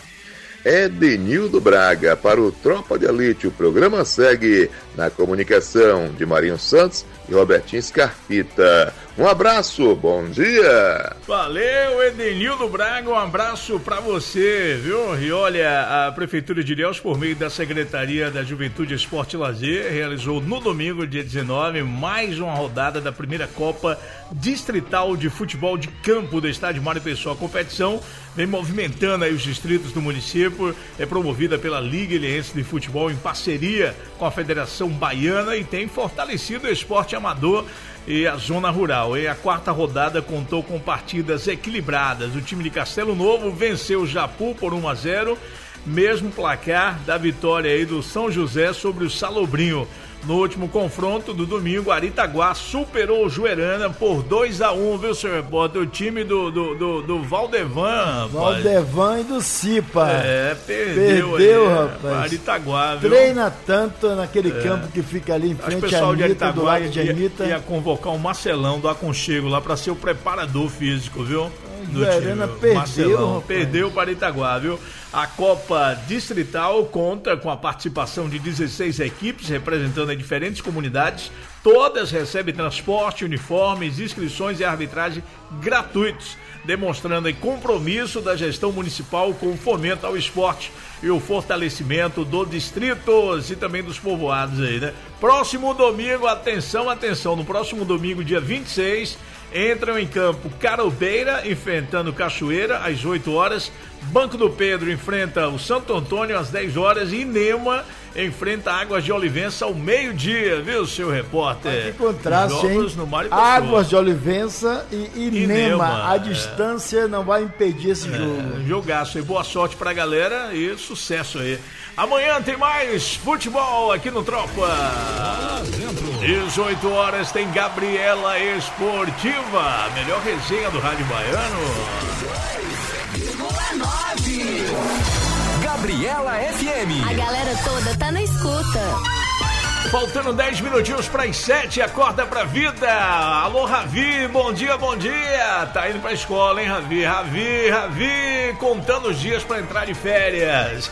Edenildo Braga para o Tropa de Elite. O programa segue na comunicação de Marinho Santos e Robertinho Scarpita. Um abraço, bom dia! Valeu, Edenildo Braga, um abraço pra você, viu? E olha, a Prefeitura de Ilhéus, por meio da Secretaria da Juventude, Esporte e Lazer, realizou no domingo, dia dezenove, mais uma rodada da primeira Copa Distrital de Futebol de Campo do Estádio Mário Pessoa. A competição vem movimentando aí os distritos do município, é promovida pela Liga Ilhéense de Futebol em parceria com a Federação Baiana e tem fortalecido o esporte amador e a zona rural. E a quarta rodada contou com partidas equilibradas. O time de Castelo Novo venceu o Japu por um a zero, mesmo placar da vitória aí do São José sobre o Salobrinho. No último confronto do domingo, Aritaguá superou o Juerana por dois a um, viu, senhor repórter? O time do, do, do, do Valdevan, Valdevan e do Cipa. É, perdeu, perdeu aí, rapaz. Aritaguá, viu? Treina tanto naquele é. campo que fica ali em Acho frente à Anitta, de Aritaguá, do lado ia, de Anitta. Ia convocar o Marcelão do Aconchego lá para ser o preparador físico, viu? O Juerana perdeu, Marcelão, perdeu para Aritaguá, viu? A Copa Distrital conta com a participação de dezesseis equipes representando as diferentes comunidades. Todas recebem transporte, uniformes, inscrições e arbitragem gratuitos, demonstrando o compromisso da gestão municipal com o fomento ao esporte e o fortalecimento dos distritos e também dos povoados aí, né? Próximo domingo, atenção, atenção, no próximo domingo, dia vinte e seis, entram em campo Carobeira enfrentando Cachoeira às oito horas, Banco do Pedro enfrenta o Santo Antônio às dez horas e Inema enfrenta Águas de Olivença ao meio-dia, viu, seu repórter? Que contraste, hein? Águas de Olivença e Inema. Inema a é. distância não vai impedir esse é, jogo. Jogaço aí, boa sorte pra galera e sucesso aí. Amanhã tem mais futebol aqui no Tropa. dezoito horas tem Gabriela Esportiva, a melhor resenha do Rádio Baiano. Gabriela F M. A galera toda tá na escuta. Faltando dez minutinhos para as sete, acorda pra vida. Alô, Ravi, bom dia, bom dia. Tá indo pra escola, hein, Ravi? Ravi, Ravi, contando os dias para entrar de férias.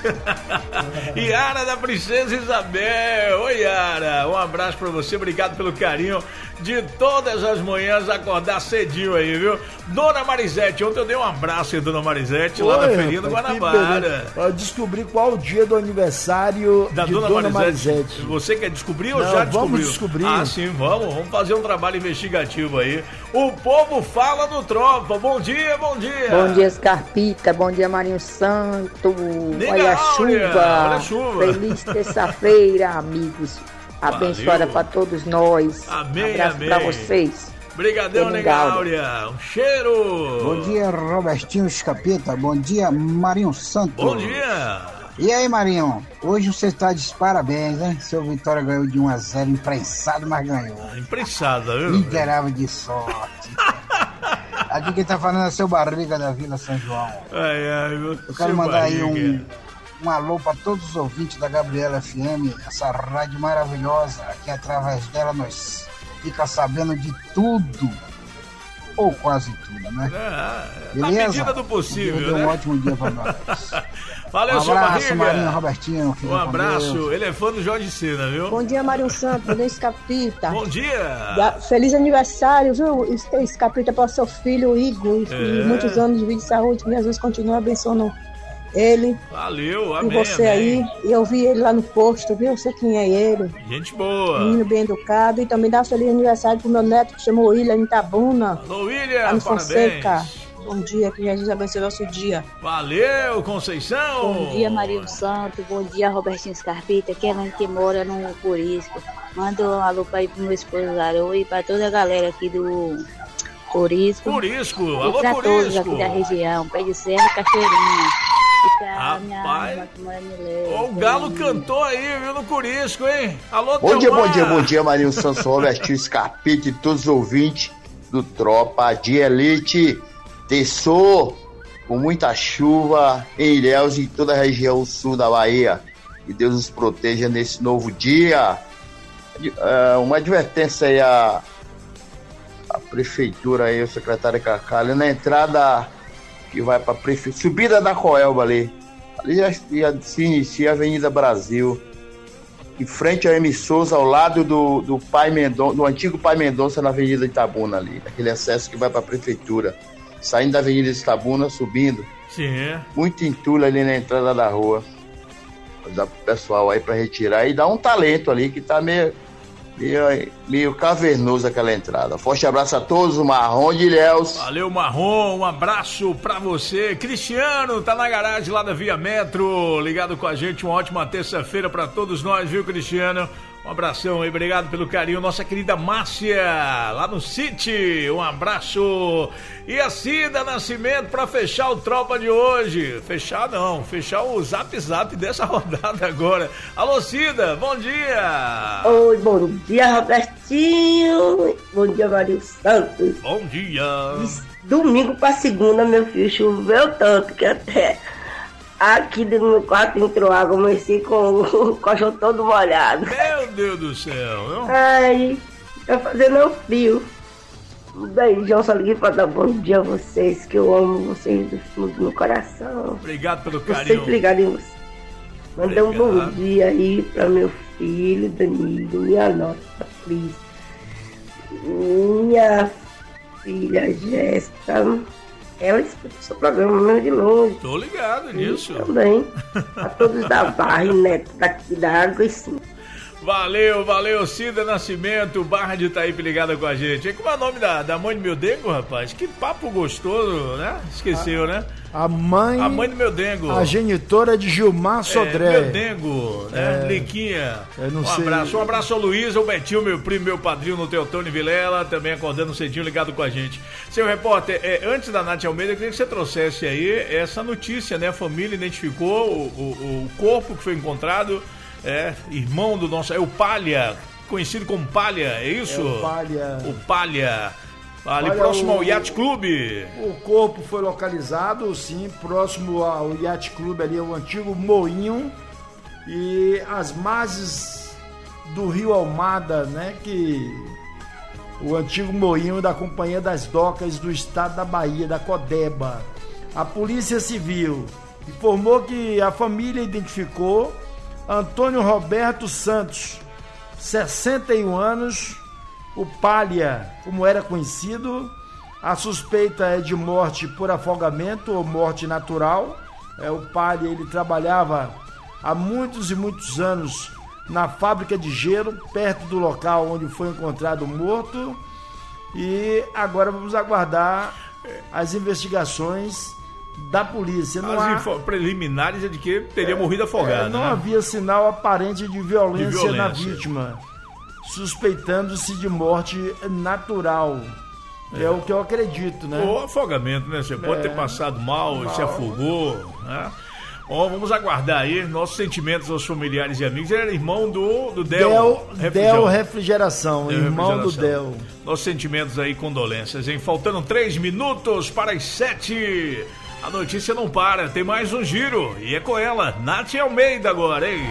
Yara da Princesa Isabel. Oi, Yara, um abraço pra você, obrigado pelo carinho de todas as manhãs acordar cedinho aí, viu? Dona Marisete, ontem eu dei um abraço aí, Dona Marisete, Oi, lá na Feirinha do Guanabara. Eu descobri qual o dia do aniversário da de Dona, Dona Marisete. Marisete. Você quer descobrir ou Não, já descobriu? Vamos descobrir. Ah, sim, vamos. Vamos fazer um trabalho investigativo aí. O povo fala no Tropa. Bom dia, bom dia. Bom dia, Scarpita. Bom dia, Marinho Santo. Olha a chuva. Olha a chuva. Feliz terça-feira, amigos. Abençoada para todos nós. Amém, um abraço amém. para vocês. Brigadão, Nega Áurea. Um cheiro. Bom dia, Robertinho Escapeta. Bom dia, Marinho Santos. Bom dia. E aí, Marinho? Hoje você está de parabéns, hein? Seu Vitória ganhou de um a zero, imprensado, mas ganhou. Imprensado, viu? Miserável de sorte. Aqui quem tá falando é seu Barriga da Vila São João. Ai, ai, meu Eu quero mandar barriga. aí um, um alô para todos os ouvintes da Gabriela F M, essa rádio maravilhosa, que através dela nós fica sabendo de tudo, ou quase tudo, né? É, Beleza? Na medida do possível, um né? Um ótimo dia para nós. Valeu, um seu abraço, Barriga. Marinho, Robertinho. Um abraço, elefante Jorge Cena, viu? Bom dia, Marinho Santos, bom dia, Escapita. Bom dia. Da, feliz aniversário, viu, Escapita, para o seu filho Igor. É. E muitos anos de vida e saúde, que Jesus continue abençoando ele. Valeu, amém. E você amém. aí, e eu vi ele lá no posto, viu? Eu sei quem é ele. Gente boa. Menino bem educado. E também dá um feliz aniversário pro meu neto, que chamou William em Itabuna. Alô, William, lá no parabéns. Fonseca. Bom dia, que Jesus abençoe o nosso dia. Valeu, Conceição. Bom dia, Marinho Santo. Bom dia, Robertinho Scarpita, que é a que mora no Corisco. Manda um alô para ir pro meu esposo Larô e para toda a galera aqui do Corisco. Corisco, e alô, pra Corisco. todos aqui da região, Pé de Serra e Cachoeirinha. Rapaz, o Galo cantou aí, viu, no Corisco, hein? Alô, Bom dia, mar. bom dia, bom dia, Marinho Santos, Robertinho Scarpita e todos os ouvintes do Tropa de Elite. Terçou, com muita chuva em Ilhéus e toda a região sul da Bahia. Que Deus nos proteja nesse novo dia. Uh, uma advertência aí à, à prefeitura aí, o secretário Cacalho, na entrada que vai para a prefeitura, subida da Coelba ali. Ali já, já se inicia a Avenida Brasil, em frente ao M. Souza, ao lado do, do, Pai Mendonça, do antigo Pai Mendonça, na Avenida Itabuna ali, aquele acesso que vai para a prefeitura, saindo da Avenida Itabuna, subindo. Sim. Muito entulho ali na entrada da rua. Vou dar pro pessoal aí para retirar e dar um talento ali, que tá meio, meio, meio cavernoso aquela entrada. Forte abraço a todos, o Marrom de Ilhéus. Valeu, Marrom, um abraço pra você. Cristiano, tá na garagem lá da Via Metro, ligado com a gente. Uma ótima terça-feira pra todos nós, viu, Cristiano? Um abração aí, obrigado pelo carinho. Nossa querida Márcia, lá no City, um abraço. E a Cida Nascimento pra fechar o Tropa de hoje. Fechar não, fechar o Zap Zap dessa rodada agora. Alô, Cida, bom dia. Oi, bom dia, Robertinho. Bom dia, Mario Santos. Bom dia. Domingo pra segunda, meu filho, choveu tanto que até aqui dentro do meu quarto entrou água, comecei com o colchão todo molhado. Meu Deus do céu, não? Ai, tá fazendo frio. Um beijão, só liguei pra dar bom dia a vocês, que eu amo vocês do fundo do meu coração. Obrigado pelo Tô carinho. sempre ligado em você. Mandei um bom dia aí pra meu filho, Danilo, minha nota, Cris, minha filha, Jéssica. Ela escuta o seu programa mesmo de longe. Tô ligado nisso. Também. A todos da Barra e Neto daqui da Água e Sim. Valeu, valeu, Cida Nascimento, Barra de Itaípe ligada com a gente. E como é o nome da, da mãe do meu dengo, rapaz? Que papo gostoso, né? Esqueceu, a, né? A mãe... A mãe do meu dengo. A genitora de Gilmar Sodré. É, meu dengo, né? É, Liquinha. Eu não um sei. abraço, um abraço ao Luiz, ao Betinho, meu primo, meu padrinho no Teotônio Vilela, também acordando cedinho ligado com a gente. Seu repórter, é, antes da Nath Almeida, eu queria que você trouxesse aí essa notícia, né? A família identificou o, o, o corpo que foi encontrado. É, irmão do nosso, é o Palha, conhecido como Palha, é isso? É o Palha. O Palha, ali Olha, próximo o, ao Yacht Clube. O corpo foi localizado, sim, próximo ao Yacht Clube, ali, o antigo moinho. E as margens do Rio Almada, né, que o antigo moinho da Companhia das Docas do Estado da Bahia, da Codeba. A Polícia Civil informou que a família identificou Antônio Roberto Santos, sessenta e um anos, o Palha, como era conhecido. A suspeita é de morte por afogamento ou morte natural. É, o Palha, ele trabalhava há muitos e muitos anos na fábrica de gelo, perto do local onde foi encontrado morto. E agora vamos aguardar as investigações da polícia. Não As há... info- preliminares é de que teria é, morrido afogado. É, não né? havia sinal aparente de violência, de violência na vítima, suspeitando-se de morte natural. É. é o que eu acredito, né? Ou afogamento, né? Você pode É. ter passado mal, mal, se afogou, né? Bom, vamos aguardar aí nossos sentimentos aos familiares e amigos. Ele era irmão do, do Del, Del, Refrigeração. Del Refrigeração, Del irmão do Refrigeração. Del. Nossos sentimentos aí, condolências, hein? Faltando três minutos para as sete. A notícia não para, tem mais um giro. E é com ela, Nath Almeida agora, hein?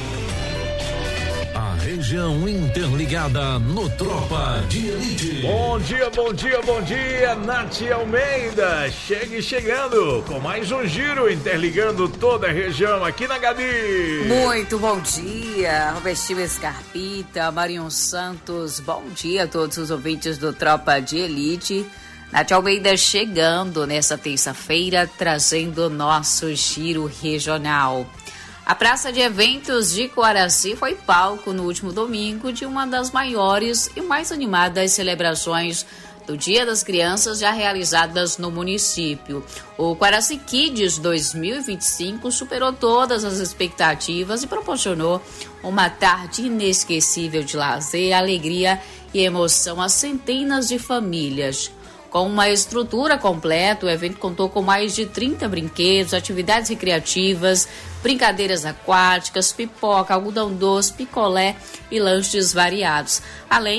A região interligada no Tropa de Elite. Bom dia, bom dia, bom dia, Nath Almeida. Chegue chegando com mais um giro interligando toda a região aqui na Gabi. Muito bom dia, Robertinho Scarpita, Marion Santos. Bom dia a todos os ouvintes do Tropa de Elite. Nath Almeida chegando nessa terça-feira, trazendo o nosso giro regional. A Praça de Eventos de Coaraci foi palco no último domingo de uma das maiores e mais animadas celebrações do Dia das Crianças já realizadas no município. O Coaraci Kids dois mil e vinte e cinco superou todas as expectativas e proporcionou uma tarde inesquecível de lazer, alegria e emoção a centenas de famílias. Com uma estrutura completa, o evento contou com mais de trinta brinquedos, atividades recreativas, brincadeiras aquáticas, pipoca, algodão doce, picolé e lanches variados, além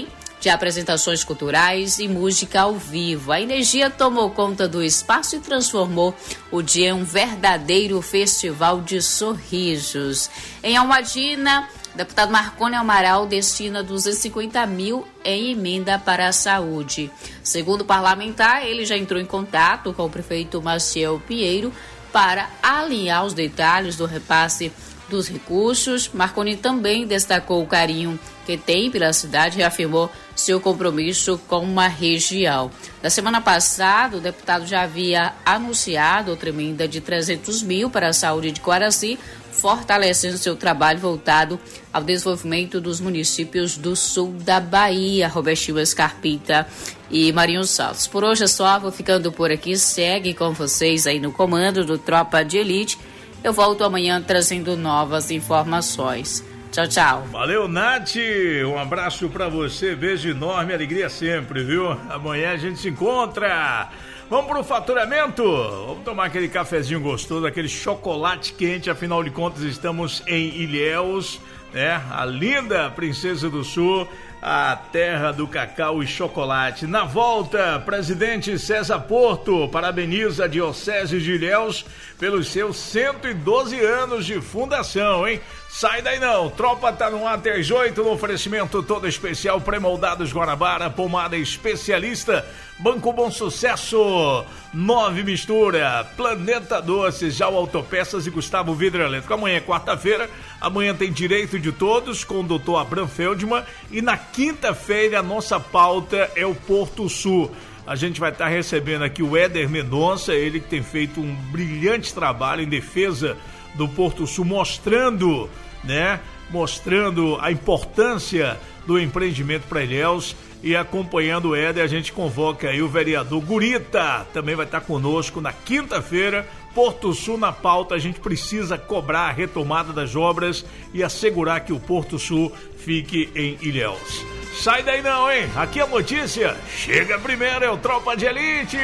de apresentações culturais e música ao vivo. A energia tomou conta do espaço e transformou o dia em um verdadeiro festival de sorrisos. Em Almadina, o deputado Marconi Amaral destina duzentos e cinquenta mil em emenda para a saúde. Segundo o parlamentar, ele já entrou em contato com o prefeito Maciel Pinheiro para alinhar os detalhes do repasse dos recursos. Marconi também destacou o carinho que tem pela cidade e reafirmou seu compromisso com uma região. Na semana passada, o deputado já havia anunciado outra emenda de trezentos mil para a saúde de Coaraci, fortalecendo seu trabalho voltado ao desenvolvimento dos municípios do sul da Bahia. Robertinho Scarpita e Marinho Santos. Por hoje é só, vou ficando por aqui. Segue com vocês aí no comando do Tropa de Elite. Eu volto amanhã trazendo novas informações. Tchau, tchau. Valeu, Nath. Um abraço pra você. Beijo enorme, alegria sempre, viu? Amanhã a gente se encontra. Vamos pro faturamento? Vamos tomar aquele cafezinho gostoso, aquele chocolate quente. Afinal de contas, estamos em Ilhéus, né? A linda Princesa do Sul, a terra do cacau e chocolate. Na volta, presidente César Porto parabeniza a Diocese de Ilhéus pelos seus cento e doze anos de fundação, hein? Sai daí não, Tropa tá no ar até às oito, no oferecimento todo especial, pré-moldados Guanabara, pomada especialista, Banco Bom Sucesso, Nove Mistura, Planeta Doces, Jau Autopeças e Gustavo Vidro Elétrico. Amanhã é quarta-feira, amanhã tem Direito de Todos com o doutor Abraham Feldman e na quinta-feira a nossa pauta é o Porto Sul. A gente vai estar recebendo aqui o Éder Mendonça, ele que tem feito um brilhante trabalho em defesa do Porto Sul, mostrando, né, mostrando a importância do empreendimento para Ilhéus. E acompanhando o Éder, a gente convoca aí o vereador Gurita, também vai estar conosco na quinta-feira. Porto Sul na pauta, a gente precisa cobrar a retomada das obras e assegurar que o Porto Sul fique em Ilhéus. Sai daí não, hein? Aqui a notícia chega primeiro, é o Tropa de Elite!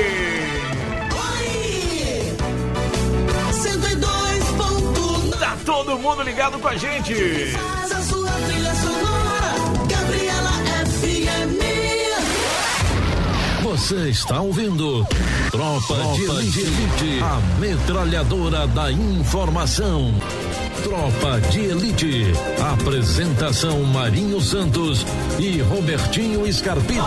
cento e dois ponto nove. Tá todo mundo ligado com a gente. Faz a sua trilha sonora, Gabriela F M. Você está ouvindo Tropa, Tropa de, Elite, de Elite, a metralhadora da informação. Tropa de Elite. Apresentação Marinho Santos e Robertinho Scarpita.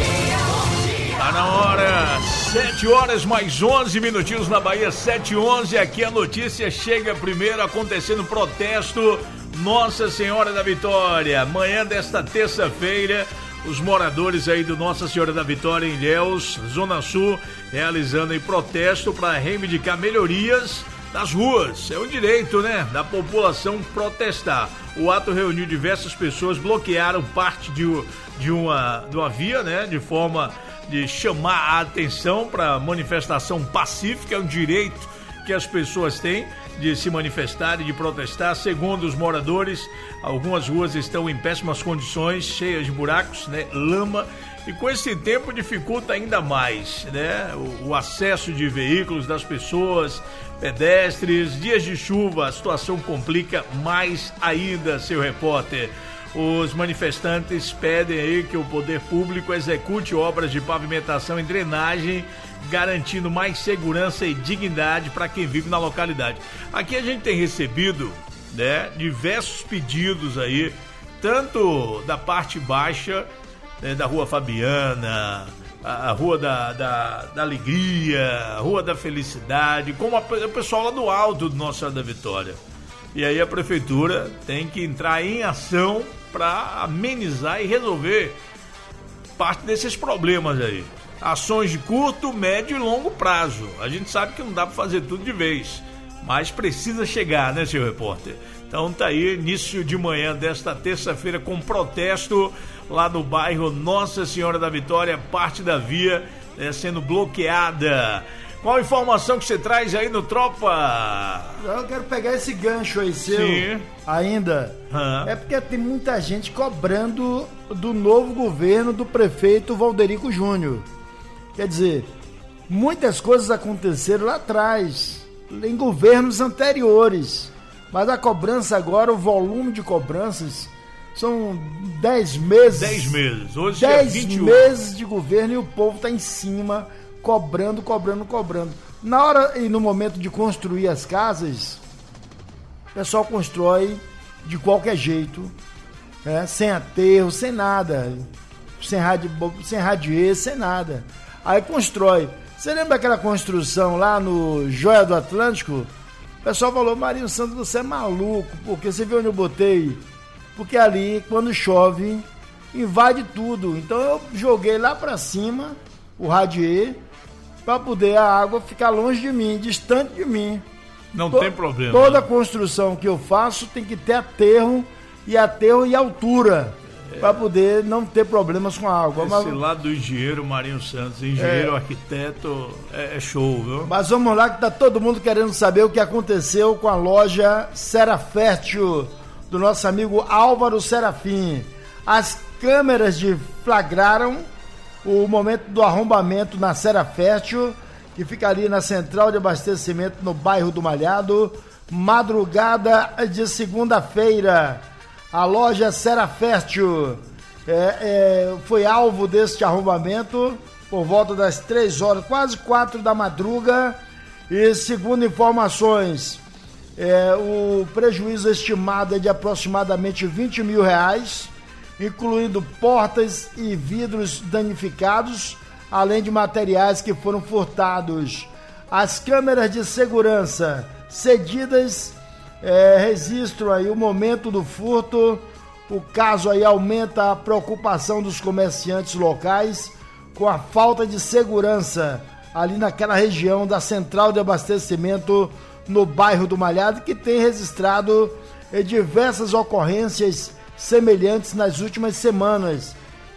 Tá na hora, sete horas mais onze minutinhos na Bahia, sete e onze, aqui a notícia chega primeiro, acontecendo protesto Nossa Senhora da Vitória. Amanhã desta terça-feira, os moradores aí do Nossa Senhora da Vitória em Ilhéus, Zona Sul, realizando aí protesto para reivindicar melhorias nas ruas. É um direito, né, da população protestar. O ato reuniu diversas pessoas, bloquearam parte de, de, uma, de uma via, né, de forma de chamar a atenção para manifestação pacífica. É um direito que as pessoas têm de se manifestar e de protestar. Segundo os moradores, algumas ruas estão em péssimas condições, cheias de buracos, né, lama, e com esse tempo dificulta ainda mais, né, o, o acesso de veículos das pessoas, pedestres. Dias de chuva, a situação complica mais ainda, seu repórter. Os manifestantes pedem aí que o poder público execute obras de pavimentação e drenagem, garantindo mais segurança e dignidade para quem vive na localidade. Aqui a gente tem recebido, né, diversos pedidos aí, tanto da parte baixa, né, da Rua Fabiana, a, a Rua da, da, da Alegria, a Rua da Felicidade, como a, o pessoal lá do alto do Nossa Senhora da Vitória. E aí a prefeitura tem que entrar em ação para amenizar e resolver parte desses problemas aí. Ações de curto, médio e longo prazo. A gente sabe que não dá para fazer tudo de vez, mas precisa chegar, né, seu repórter? Então tá aí, início de manhã desta terça-feira com protesto lá no bairro Nossa Senhora da Vitória, parte da via, né, sendo bloqueada. Qual a informação que você traz aí no Tropa? Eu quero pegar esse gancho aí seu. Sim. Ainda. Uhum. É porque tem muita gente cobrando do novo governo do prefeito Valderico Júnior. Quer dizer, muitas coisas aconteceram lá atrás, em governos anteriores. Mas a cobrança agora, o volume de cobranças São dez meses. Dez meses. Hoje dez é vinte e um. meses de governo e o povo está em cima, cobrando, cobrando, cobrando. Na hora e no momento de construir as casas, o pessoal constrói de qualquer jeito, é, sem aterro, sem nada, sem, radi, sem radier, sem nada. Aí constrói. Você lembra daquela construção lá no Joia do Atlântico? O pessoal falou, Marinho Santos, você é maluco, porque você viu onde eu botei? Porque ali, quando chove, invade tudo. Então eu joguei lá pra cima o radier para poder a água ficar longe de mim, distante de mim. Não to- tem problema. Toda construção que eu faço tem que ter aterro e aterro e altura é. para poder não ter problemas com a água. Esse Mas, lado do engenheiro Marinho Santos, engenheiro, É. arquiteto, é, é show, viu? mas vamos lá que tá todo mundo querendo saber o que aconteceu com a loja Serafértil do nosso amigo Álvaro Serafim. As câmeras de flagraram o momento do arrombamento na Serafértil, que fica ali na central de abastecimento no bairro do Malhado, madrugada de segunda-feira. A loja Serafértil é, é, foi alvo deste arrombamento por volta das três horas, quase quatro da madruga, e segundo informações, é, o prejuízo estimado é de aproximadamente vinte mil reais, incluindo portas e vidros danificados, além de materiais que foram furtados. As câmeras de segurança cedidas é, registram aí o momento do furto. O caso aí aumenta a preocupação dos comerciantes locais com a falta de segurança ali naquela região da central de abastecimento no bairro do Malhado, que tem registrado eh, diversas ocorrências semelhantes nas últimas semanas,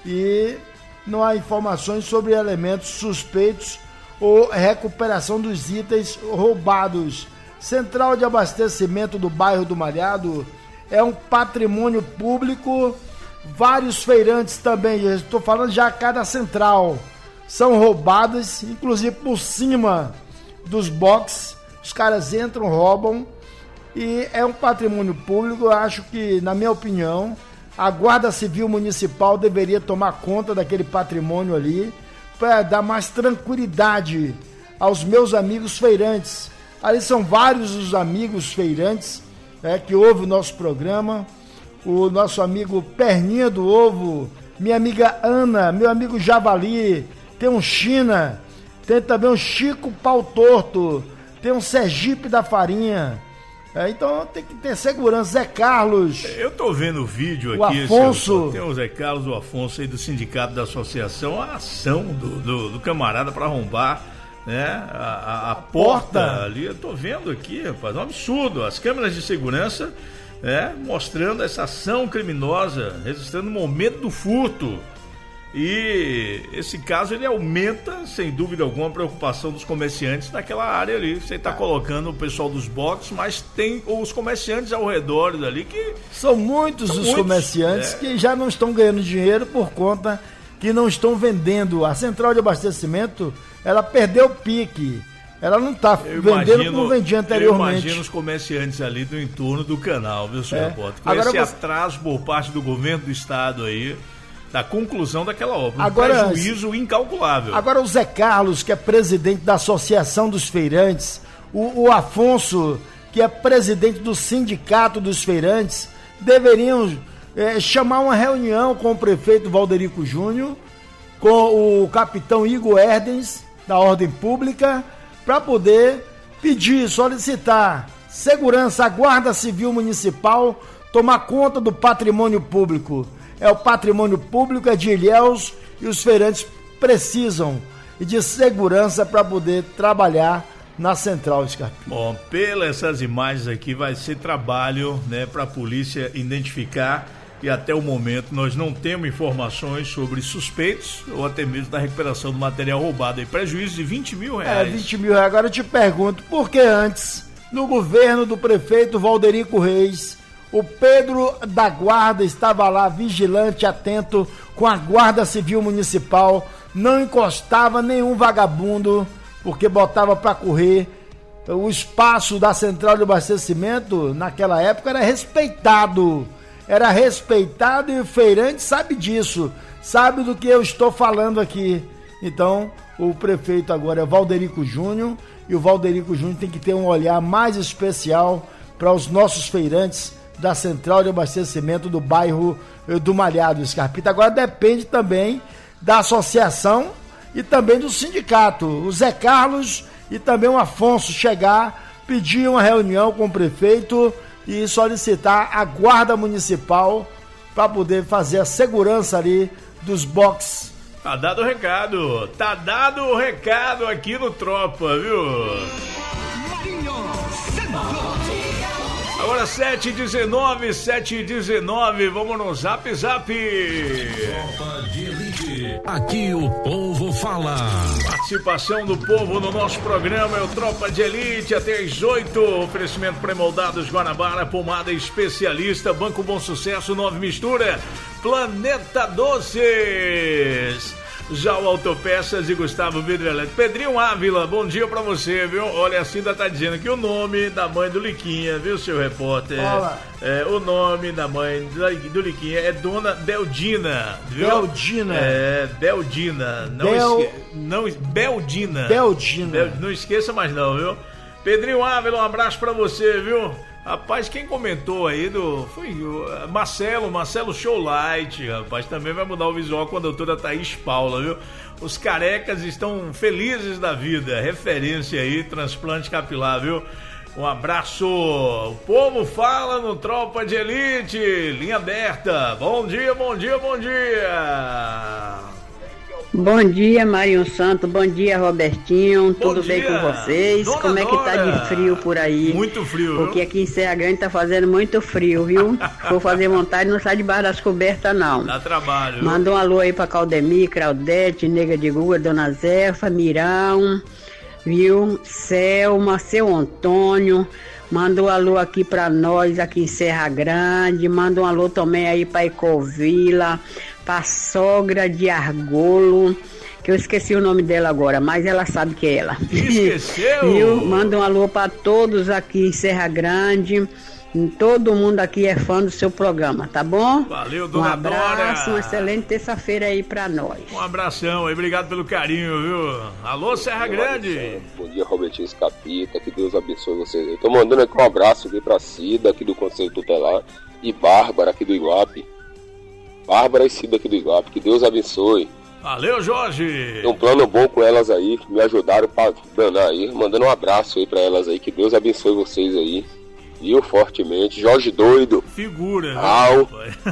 e não há informações sobre elementos suspeitos ou recuperação dos itens roubados. Central de abastecimento do bairro do Malhado é um patrimônio público. Vários feirantes também, estou falando já cada central, são roubadas, inclusive por cima dos boxes. Os caras entram, roubam, e é um patrimônio público. Eu acho que, na minha opinião, a Guarda Civil Municipal deveria tomar conta daquele patrimônio ali para dar mais tranquilidade aos meus amigos feirantes. Ali são vários os amigos feirantes, né, que ouvem o nosso programa. O nosso amigo Perninha do Ovo, minha amiga Ana, meu amigo Javali, tem um China, tem também um Chico Pau Torto, tem um Sergipe da Farinha. É, então tem que ter segurança. Zé Carlos. Eu tô vendo o vídeo o aqui. Afonso. Tem o Zé Carlos, o Afonso aí do sindicato da associação, a ação do, do, do camarada para arrombar, né, a, a, a porta, porta ali. Eu tô vendo aqui, rapaz, é um absurdo. As câmeras de segurança, né, mostrando essa ação criminosa, registrando o momento do furto. E esse caso ele aumenta, sem dúvida alguma, a preocupação dos comerciantes naquela área ali. Você está colocando o pessoal dos boxes, mas tem os comerciantes ao redor dali que... São muitos são os muitos, comerciantes é. que já não estão ganhando dinheiro por conta que não estão vendendo. A central de abastecimento, ela perdeu o pique. Ela não está vendendo como vendia anteriormente. Eu imagino os comerciantes ali do entorno do canal, viu, senhor é. Bota? Com Agora esse você... atraso por parte do governo do estado aí, da conclusão daquela obra, um agora, prejuízo incalculável. Agora o Zé Carlos, que é presidente da Associação dos Feirantes, o, o Afonso, que é presidente do Sindicato dos Feirantes, deveriam é, chamar uma reunião com o prefeito Valderico Júnior, com o capitão Igor Erdens, da Ordem Pública, para poder pedir, solicitar segurança à Guarda Civil Municipal, tomar conta do patrimônio público. É o patrimônio público, é de Ilhéus, e os feirantes precisam de segurança para poder trabalhar na Central Scarpim. Bom, pelas essas imagens aqui vai ser trabalho, né, para a polícia identificar, e até o momento nós não temos informações sobre suspeitos ou até mesmo da recuperação do material roubado. E prejuízo de vinte mil reais. É, vinte mil reais. Agora eu te pergunto, por que antes, no governo do prefeito Valderico Reis, o Pedro da Guarda estava lá vigilante, atento com a Guarda Civil Municipal, não encostava nenhum vagabundo, porque botava para correr. O espaço da central de abastecimento naquela época era respeitado, era respeitado e o feirante sabe disso, sabe do que eu estou falando aqui. Então, o prefeito agora é o Valderico Júnior, e o Valderico Júnior tem que ter um olhar mais especial para os nossos feirantes da central de abastecimento do bairro do Malhado, Scarpita. Agora depende também da associação e também do sindicato. O Zé Carlos e também o Afonso chegar, pedir uma reunião com o prefeito e solicitar a guarda municipal para poder fazer a segurança ali dos boxes. Tá dado o recado, tá dado o recado aqui no Tropa, viu? Agora sete e dezenove, sete e dezenove, vamos no Zap Zap. Tropa de Elite, aqui o povo fala. Participação do povo no nosso programa é o Tropa de Elite, até às oito. Oferecimento pré-moldados Guanabara, pomada especialista, Banco Bom Sucesso, Nove Mistura, Planeta Doces. Já o Autopeças e Gustavo Vidro Elétrico. Pedrinho Ávila, bom dia pra você, viu? Olha, a Cinda tá dizendo que o nome da mãe do Liquinha, viu, seu repórter? Olá. É, o nome da mãe do Liquinha é Dona Beldina, viu? Beldina. É, Beldina. Não Bel... esque... não, Beldina. Beldina. Bel... Não esqueça mais não, viu? Pedrinho Ávila, um abraço pra você, viu? Rapaz, quem comentou aí do... Foi o Marcelo, Marcelo Showlight, rapaz, também vai mudar o visual com a doutora Thaís Paula, viu? Os carecas estão felizes da vida, referência aí, transplante capilar, viu? Um abraço, o povo fala no Tropa de Elite, linha aberta, bom dia, bom dia, bom dia! Bom dia, Marinho Santo. Bom dia, Robertinho. Bom Tudo dia. bem com vocês? Dona Como é que tá Dora. de frio por aí? Muito frio, Porque viu? aqui em Serra Grande tá fazendo muito frio, viu? Vou fazer vontade, não sai debaixo das cobertas, não. Dá trabalho, viu? Manda um alô aí pra Caldemir, Claudete, Nega de Guga, Dona Zefa, Mirão, viu? Selma, seu Antônio. Manda um alô aqui pra nós, aqui em Serra Grande. Manda um alô também aí pra Ecovila, pra sogra de Argolo, que eu esqueci o nome dela agora, mas ela sabe que é ela. Esqueceu? Viu? Manda um alô pra todos aqui em Serra Grande. Todo mundo aqui é fã do seu programa, tá bom? Valeu, Um Dona abraço, Dora. uma excelente terça-feira aí pra nós. Um abração aí, obrigado pelo carinho, viu? Alô, Serra Grande. Bom dia, Robertinho Escapita, que Deus abençoe vocês. Eu tô mandando aqui um abraço aqui pra Cida, aqui do Conselho Tutelar, e Bárbara, aqui do Iguape. Bárbara e Cida aqui do Iguape, que Deus abençoe. Valeu, Jorge. Tem um plano bom com elas aí, que me ajudaram pra danar aí. Mandando um abraço aí pra elas aí, que Deus abençoe vocês aí. Viu, fortemente. Jorge Doido. Figura. Al.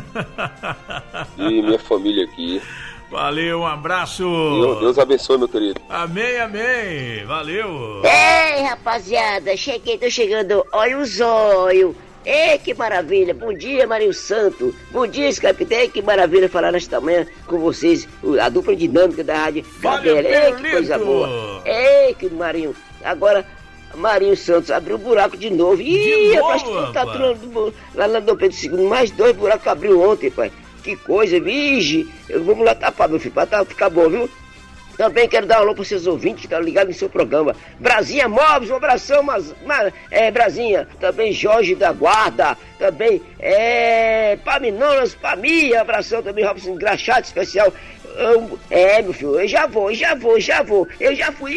E minha família aqui. Valeu, um abraço. Viu? Deus abençoe, meu querido. Amém, amém. Valeu. Ei, rapaziada, cheguei, tô chegando. Olha o zóio. Ei, que maravilha. Bom dia, Marinho Santo. Bom dia, Capitão. Que maravilha falar nesta manhã com vocês. A dupla dinâmica da Rádio Gabriela. Ei, que coisa boa. Ei, que Marinho. Agora, Marinho Santos abriu o buraco de novo. Ih, rapaz, que tá abrindo lá na Dom Pedro segundo. Mais dois buracos abriu ontem, pai. Que coisa, vige. Vamos lá tapar, meu filho, pra tá, ficar bom, viu? Também quero dar um alô para seus ouvintes que estão ligados no seu programa. Brasinha Móveis, um abração, mas, mas, é, Brasinha. Também Jorge da Guarda. Também, é, Paminolas, Pamia, abração também, Robson Graxado especial. Eu, é, meu filho, eu já vou, eu já vou, eu já vou. Eu já fui.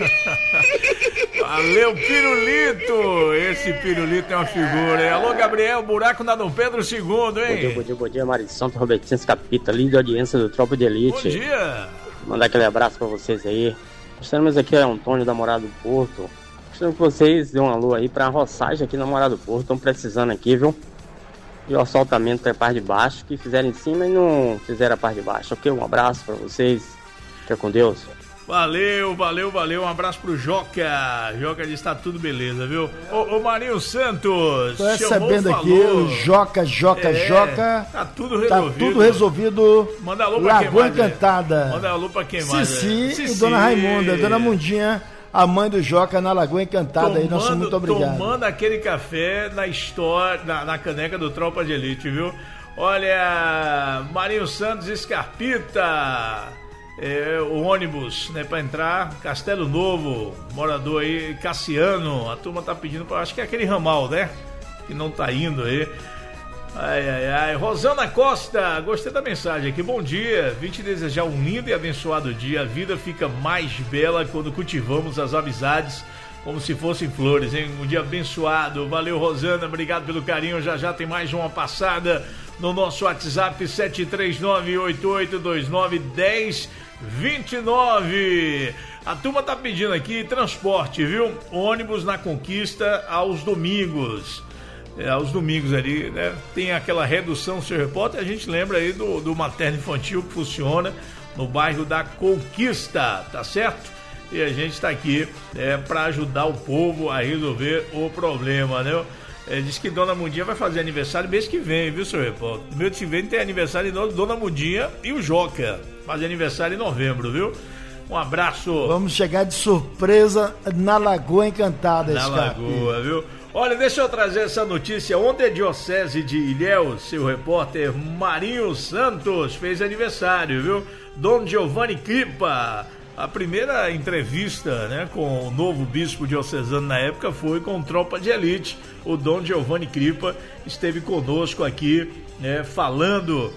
Valeu, Pirulito. Esse Pirulito é uma figura, hein? Alô, Gabriel, buraco na Dom Pedro segundo, hein? Bom dia, bom dia, bom dia, Marinho Santos, Robertinho Escapita, líder de audiência do Tropa de Elite. Bom dia. Mandar aquele abraço pra vocês aí. Estamos aqui, é o Antônio da Morada do Porto. Gostaria que vocês dêem um alô aí pra roçagem aqui na Morada do Porto. Estão precisando aqui, viu? E o assaltamento pra parte de baixo, que fizeram em cima e não fizeram a parte de baixo. Ok? Um abraço pra vocês. Fica com Deus. Valeu, valeu, valeu. Um abraço pro Joca. Joca disse tá tudo beleza, viu? Ô, ô Marinho Santos. Tô chamou, recebendo aqui falou. o Joca, Joca, É, Joca. Tá tudo resolvido. Tá tudo resolvido. Manda alô pra Lagoa quem mais, Encantada. é? Manda alô pra quem mais, Cici é? e Cici. Dona Raimunda, Dona Mundinha, a mãe do Joca na Lagoa Encantada. Aí, nosso muito obrigado. Tomando aquele café na história, na, na caneca do Tropa de Elite, viu? Olha, Marinho Santos Escarpita, é, o ônibus, né, pra entrar, Castelo Novo, morador aí, Cassiano, a turma tá pedindo, pra, acho que é aquele ramal, né, que não tá indo aí. Ai, ai, ai. Rosana Costa, gostei da mensagem aqui. Bom dia. Vim te desejar um lindo e abençoado dia. A vida fica mais bela quando cultivamos as amizades como se fossem flores, hein? Um dia abençoado. Valeu, Rosana. Obrigado pelo carinho. Já já tem mais uma passada no nosso WhatsApp sete três nove, oito oito dois nove, um zero dois nove. A turma tá pedindo aqui transporte, viu? Ônibus na Conquista aos domingos. É, aos domingos ali, né? Tem aquela redução, seu repórter. A gente lembra aí do, do materno infantil que funciona no bairro da Conquista, tá certo? E a gente está aqui é, para ajudar o povo a resolver o problema, né? É, diz que Dona Mudinha vai fazer aniversário mês que vem, viu, seu repórter? Mês que vem tem aniversário de Dona Mudinha e o Joca. Faz aniversário em novembro, viu? Um abraço. Vamos chegar de surpresa na Lagoa Encantada, Na Scarpe. Lagoa, viu? Olha, deixa eu trazer essa notícia. Ontem a Diocese de Ilhéus, seu repórter Marinho Santos, fez aniversário, viu? Dom Giovanni Cripa. A primeira entrevista, né, com o novo bispo diocesano na época foi com Tropa de Elite. O Dom Giovanni Cripa esteve conosco aqui, né, falando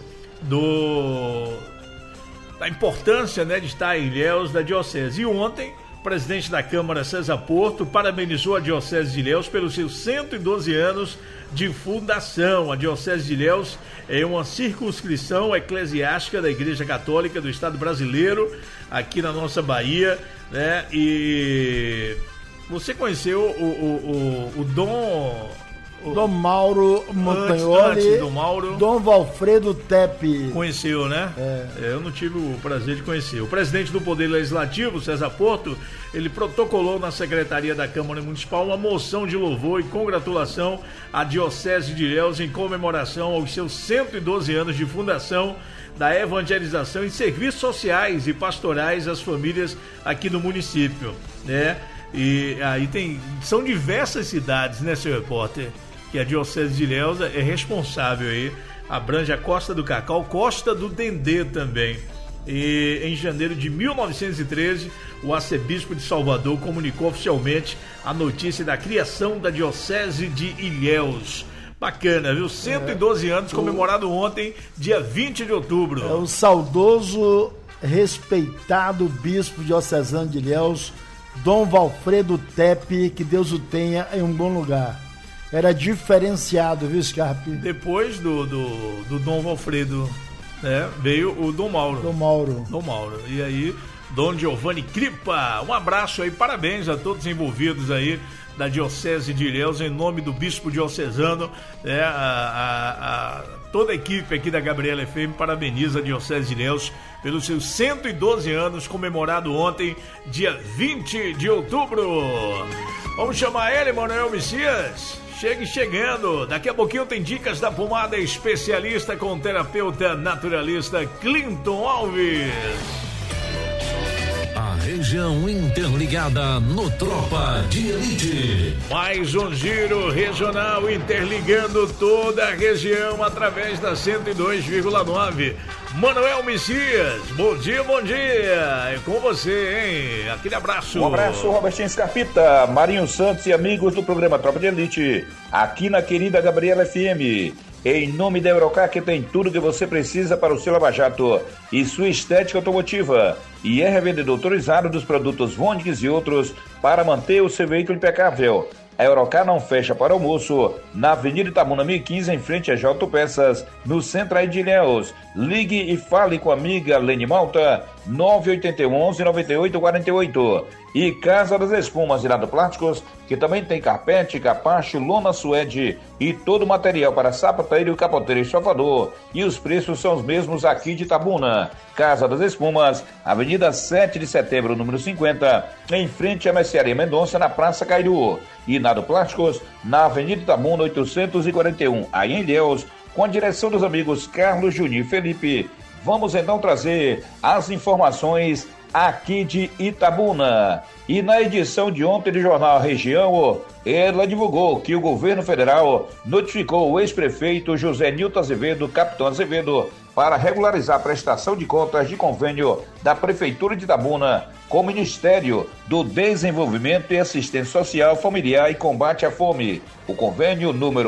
do, da importância, né, de estar em Ilhéus da Diocese. E ontem, o presidente da Câmara, César Porto, parabenizou a Diocese de Ilhéus pelos seus cento e doze anos de fundação. A Diocese de Ilhéus é uma circunscrição eclesiástica da Igreja Católica do Estado brasileiro, aqui na nossa Bahia, né? E você conheceu o, o, o, o Dom... O... Dom Mauro Montagnoli, antes, antes do Mauro. Dom Valfredo Tepe. Conheceu, né? É. Eu não tive o prazer de conhecer. O presidente do Poder Legislativo, César Porto, ele protocolou na Secretaria da Câmara Municipal uma moção de louvor e congratulação à Diocese de Ilhéus em comemoração aos seus cento e doze anos de fundação da evangelização e serviços sociais e pastorais às famílias aqui no município, né? E aí tem, são diversas cidades, né, seu repórter, que a Diocese de Ilhéus é responsável aí, abrange a Costa do Cacau, Costa do Dendê também. E em janeiro de mil novecentos e treze, o arcebispo de Salvador comunicou oficialmente a notícia da criação da Diocese de Ilhéus. Bacana, viu? cento e doze é, anos, comemorado o... ontem, dia vinte de outubro. É o saudoso, respeitado bispo diocesano de Ilhéus, Dom Valfredo Tepe, que Deus o tenha em um bom lugar. Era diferenciado, viu, Scarpe? Depois do, do, do Dom Valfredo, né, veio o Dom Mauro. Dom Mauro. Dom Mauro. E aí, Dom Giovanni Cripa. Um abraço aí, parabéns a todos envolvidos aí da Diocese de Ilhéus, em nome do Bispo Diocesano, né, a, a, a, toda a equipe aqui da Gabriela F M parabeniza a Diocese de Ilhéus pelos seus cento e doze anos, comemorado ontem, dia vinte de outubro. Vamos chamar ele, Manuel Messias? Chegue chegando. Daqui a pouquinho tem dicas da pomada especialista com o terapeuta naturalista Clinton Alves. A região interligada no Tropa de Elite. Mais um giro regional interligando toda a região através da cento e dois vírgula nove. Manuel Messias, bom dia, bom dia. É com você, hein? Aquele abraço. Um abraço, Robertinho Scarpita, Marinho Santos e amigos do programa Tropa de Elite, aqui na querida Gabriela F M. Em nome da Eurocar, que tem tudo que você precisa para o seu lava-jato e sua estética automotiva. E é revendedor autorizado dos produtos Vonix e outros para manter o seu veículo impecável. A Eurocar não fecha para almoço, na Avenida Itabuna mil e quinze, em frente a J Peças, no centro aí de Ilhéus. Ligue e fale com a amiga Lene Malta, nove oito um, onze, nove oito quatro oito. E Casa das Espumas e Lado Plásticos, que também tem carpete, capacho, lona suede e todo o material para sapateiro, capoteiro e estofador. E os preços são os mesmos aqui de Itabuna. Casa das Espumas, Avenida sete de setembro, número cinquenta, em frente à Mercearia Mendonça, na Praça Cairu. E Lado Plásticos, na Avenida Itabuna oitocentos e quarenta e um, aí em Ilhéus, com a direção dos amigos Carlos, Juninho e Felipe. Vamos então trazer as informações aqui de Itabuna. E na edição de ontem do Jornal Região, ela divulgou que o governo federal notificou o ex-prefeito José Nilton Azevedo, Capitão Azevedo, para regularizar a prestação de contas de convênio da Prefeitura de Itabuna com o Ministério do Desenvolvimento e Assistência Social, Familiar e Combate à Fome. O convênio número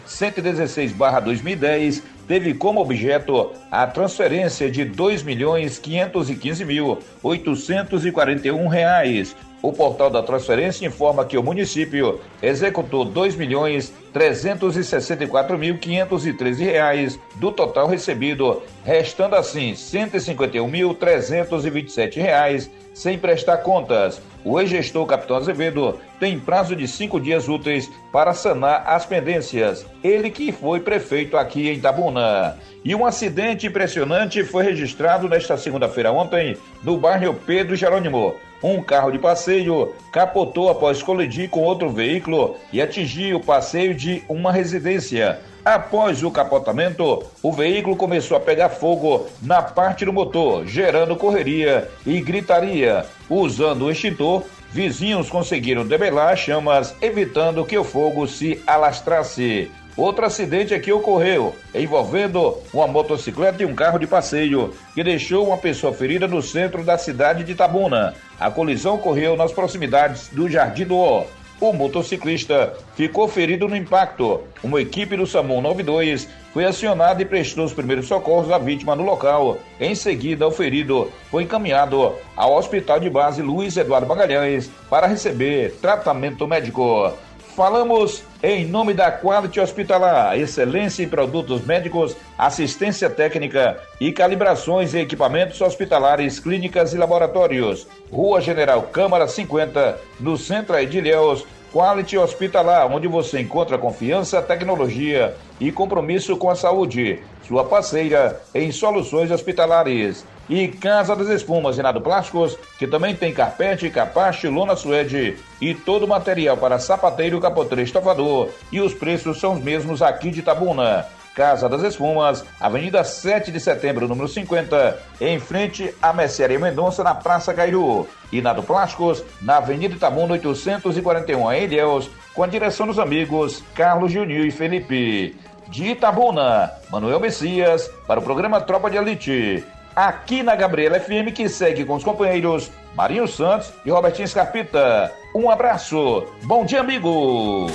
cento e dezesseis barra dois mil e dez, teve como objeto a transferência de dois milhões quinhentos e quinze mil oitocentos e quarenta e um reais. O portal da transferência informa que o município executou dois milhões trezentos e sessenta e quatro mil quinhentos e treze reais do total recebido, restando assim cento e cinquenta e um mil trezentos e vinte e sete reais sem prestar contas. O ex-gestor Capitão Azevedo tem prazo de cinco dias úteis para sanar as pendências. Ele que foi prefeito aqui em Itabuna. E um acidente impressionante foi registrado nesta segunda-feira ontem no bairro Pedro Jerônimo. Um carro de passeio capotou após colidir com outro veículo e atingir o passeio de uma residência. Após o capotamento, o veículo começou a pegar fogo na parte do motor, gerando correria e gritaria. Usando o extintor, vizinhos conseguiram debelar as chamas, evitando que o fogo se alastrasse. Outro acidente aqui ocorreu, envolvendo uma motocicleta e um carro de passeio, que deixou uma pessoa ferida no centro da cidade de Itabuna. A colisão ocorreu nas proximidades do Jardim do Ó. O motociclista ficou ferido no impacto. Uma equipe do SAMU noventa e dois foi acionada e prestou os primeiros socorros à vítima no local. Em seguida, o ferido foi encaminhado ao Hospital de Base Luiz Eduardo Magalhães para receber tratamento médico. Falamos em nome da Quality Hospitalar, excelência em produtos médicos, assistência técnica e calibrações em equipamentos hospitalares, clínicas e laboratórios. Rua General Câmara cinquenta, no centro aí de Ilhéus. Quality Hospitalar, onde você encontra confiança, tecnologia e compromisso com a saúde. Sua parceira em soluções hospitalares. E Casa das Espumas, Renato Plásticos, que também tem carpete, capacho, lona suede e todo o material para sapateiro, capoteiro, estofador. E os preços são os mesmos aqui de Itabuna. Casa das Espumas, Avenida sete de setembro, número cinquenta, em frente à Mercearia Mendonça, na Praça Cairu. E Nato Plásticos, na Avenida Itabuna, oitocentos e quarenta e um, em Ilhéus, com a direção dos amigos Carlos, Juninho e Felipe. De Itabuna, Manuel Messias, para o programa Tropa de Elite. Aqui na Gabriela F M, que segue com os companheiros Marinho Santos e Robertinho Scarpita. Um abraço. Bom dia, amigo.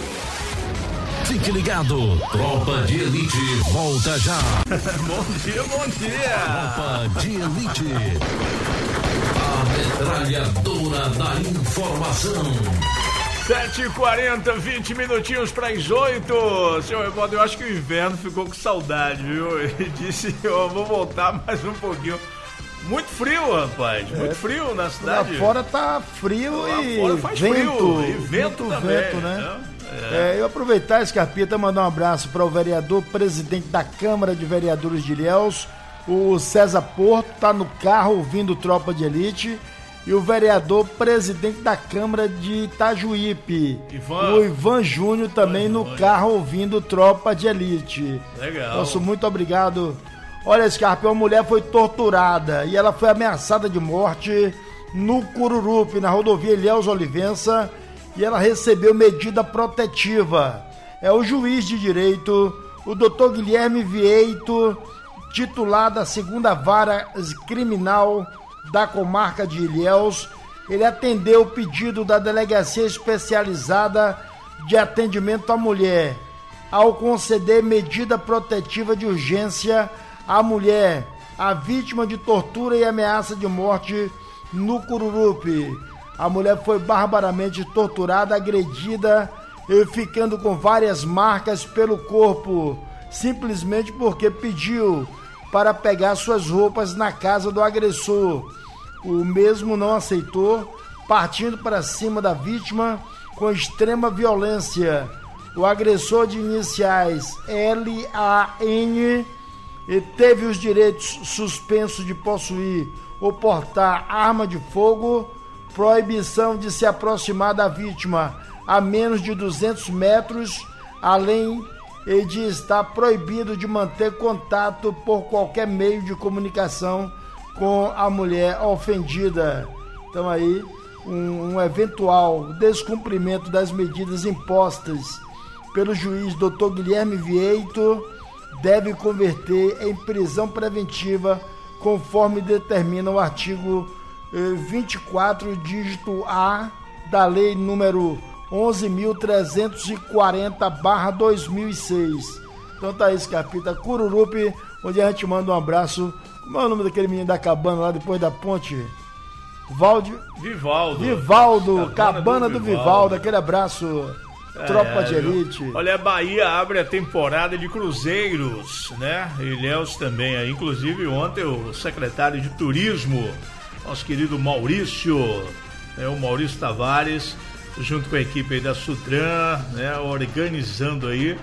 Fique ligado. Tropa de Elite volta já. Bom dia, bom dia. Tropa de Elite. A metralhadora da informação. sete e quarenta, vinte minutinhos para as oito. Senhor Evaldo, eu acho que o inverno ficou com saudade, viu? Ele disse, eu vou voltar mais um pouquinho. Muito frio, rapaz. Muito é, frio na cidade. Lá fora tá frio lá e fora faz vento. Frio, e vento também. Vento, né? É. É, eu aproveitar, Scarpita, mandar um abraço para o vereador, presidente da Câmara de Vereadores de Ilhéus, o César Porto, tá no carro ouvindo Tropa de Elite. E o vereador presidente da Câmara de Itajuípe, Ivan. o Ivan Júnior, também Ivan, no Ivan. carro ouvindo Tropa de Elite. Legal. Nosso muito obrigado. Olha, Scarpa, uma mulher foi torturada e ela foi ameaçada de morte no Cururupi, na rodovia Ilhéus Olivença, e ela recebeu medida protetiva. É o juiz de direito, o doutor Guilherme Vieito, titular da segunda vara criminal da comarca de Ilhéus. Ele atendeu o pedido da Delegacia Especializada de Atendimento à Mulher, ao conceder medida protetiva de urgência à mulher, a vítima de tortura e ameaça de morte no Cururupi. A mulher foi barbaramente torturada, agredida, e ficando com várias marcas pelo corpo, simplesmente porque pediu para pegar suas roupas na casa do agressor. O mesmo não aceitou, partindo para cima da vítima com extrema violência. O agressor, de iniciais L A N, teve os direitos suspensos de possuir ou portar arma de fogo, proibição de se aproximar da vítima a menos de duzentos metros, além de estar proibido de manter contato por qualquer meio de comunicação com a mulher ofendida. Então aí, um, um eventual descumprimento das medidas impostas pelo juiz doutor Guilherme Vieito deve converter em prisão preventiva, conforme determina o artigo eh, vinte e quatro, dígito A, da lei número onze mil trezentos e quarenta barra dois mil e seis. Então tá aí, Scarpita. Cururupi, onde a gente manda um abraço. Como é o nome daquele menino da cabana lá depois da ponte? Valde... Vivaldo. Vivaldo, Cabana, Cabana do, do Vivaldo. Vivaldo. Aquele abraço, É, tropa de viu? elite. Olha, a Bahia abre a temporada de cruzeiros, né? Ilhéus também aí. Inclusive ontem o secretário de Turismo, nosso querido Maurício, né, o Maurício Tavares, junto com a equipe aí da Sutran, né, organizando aí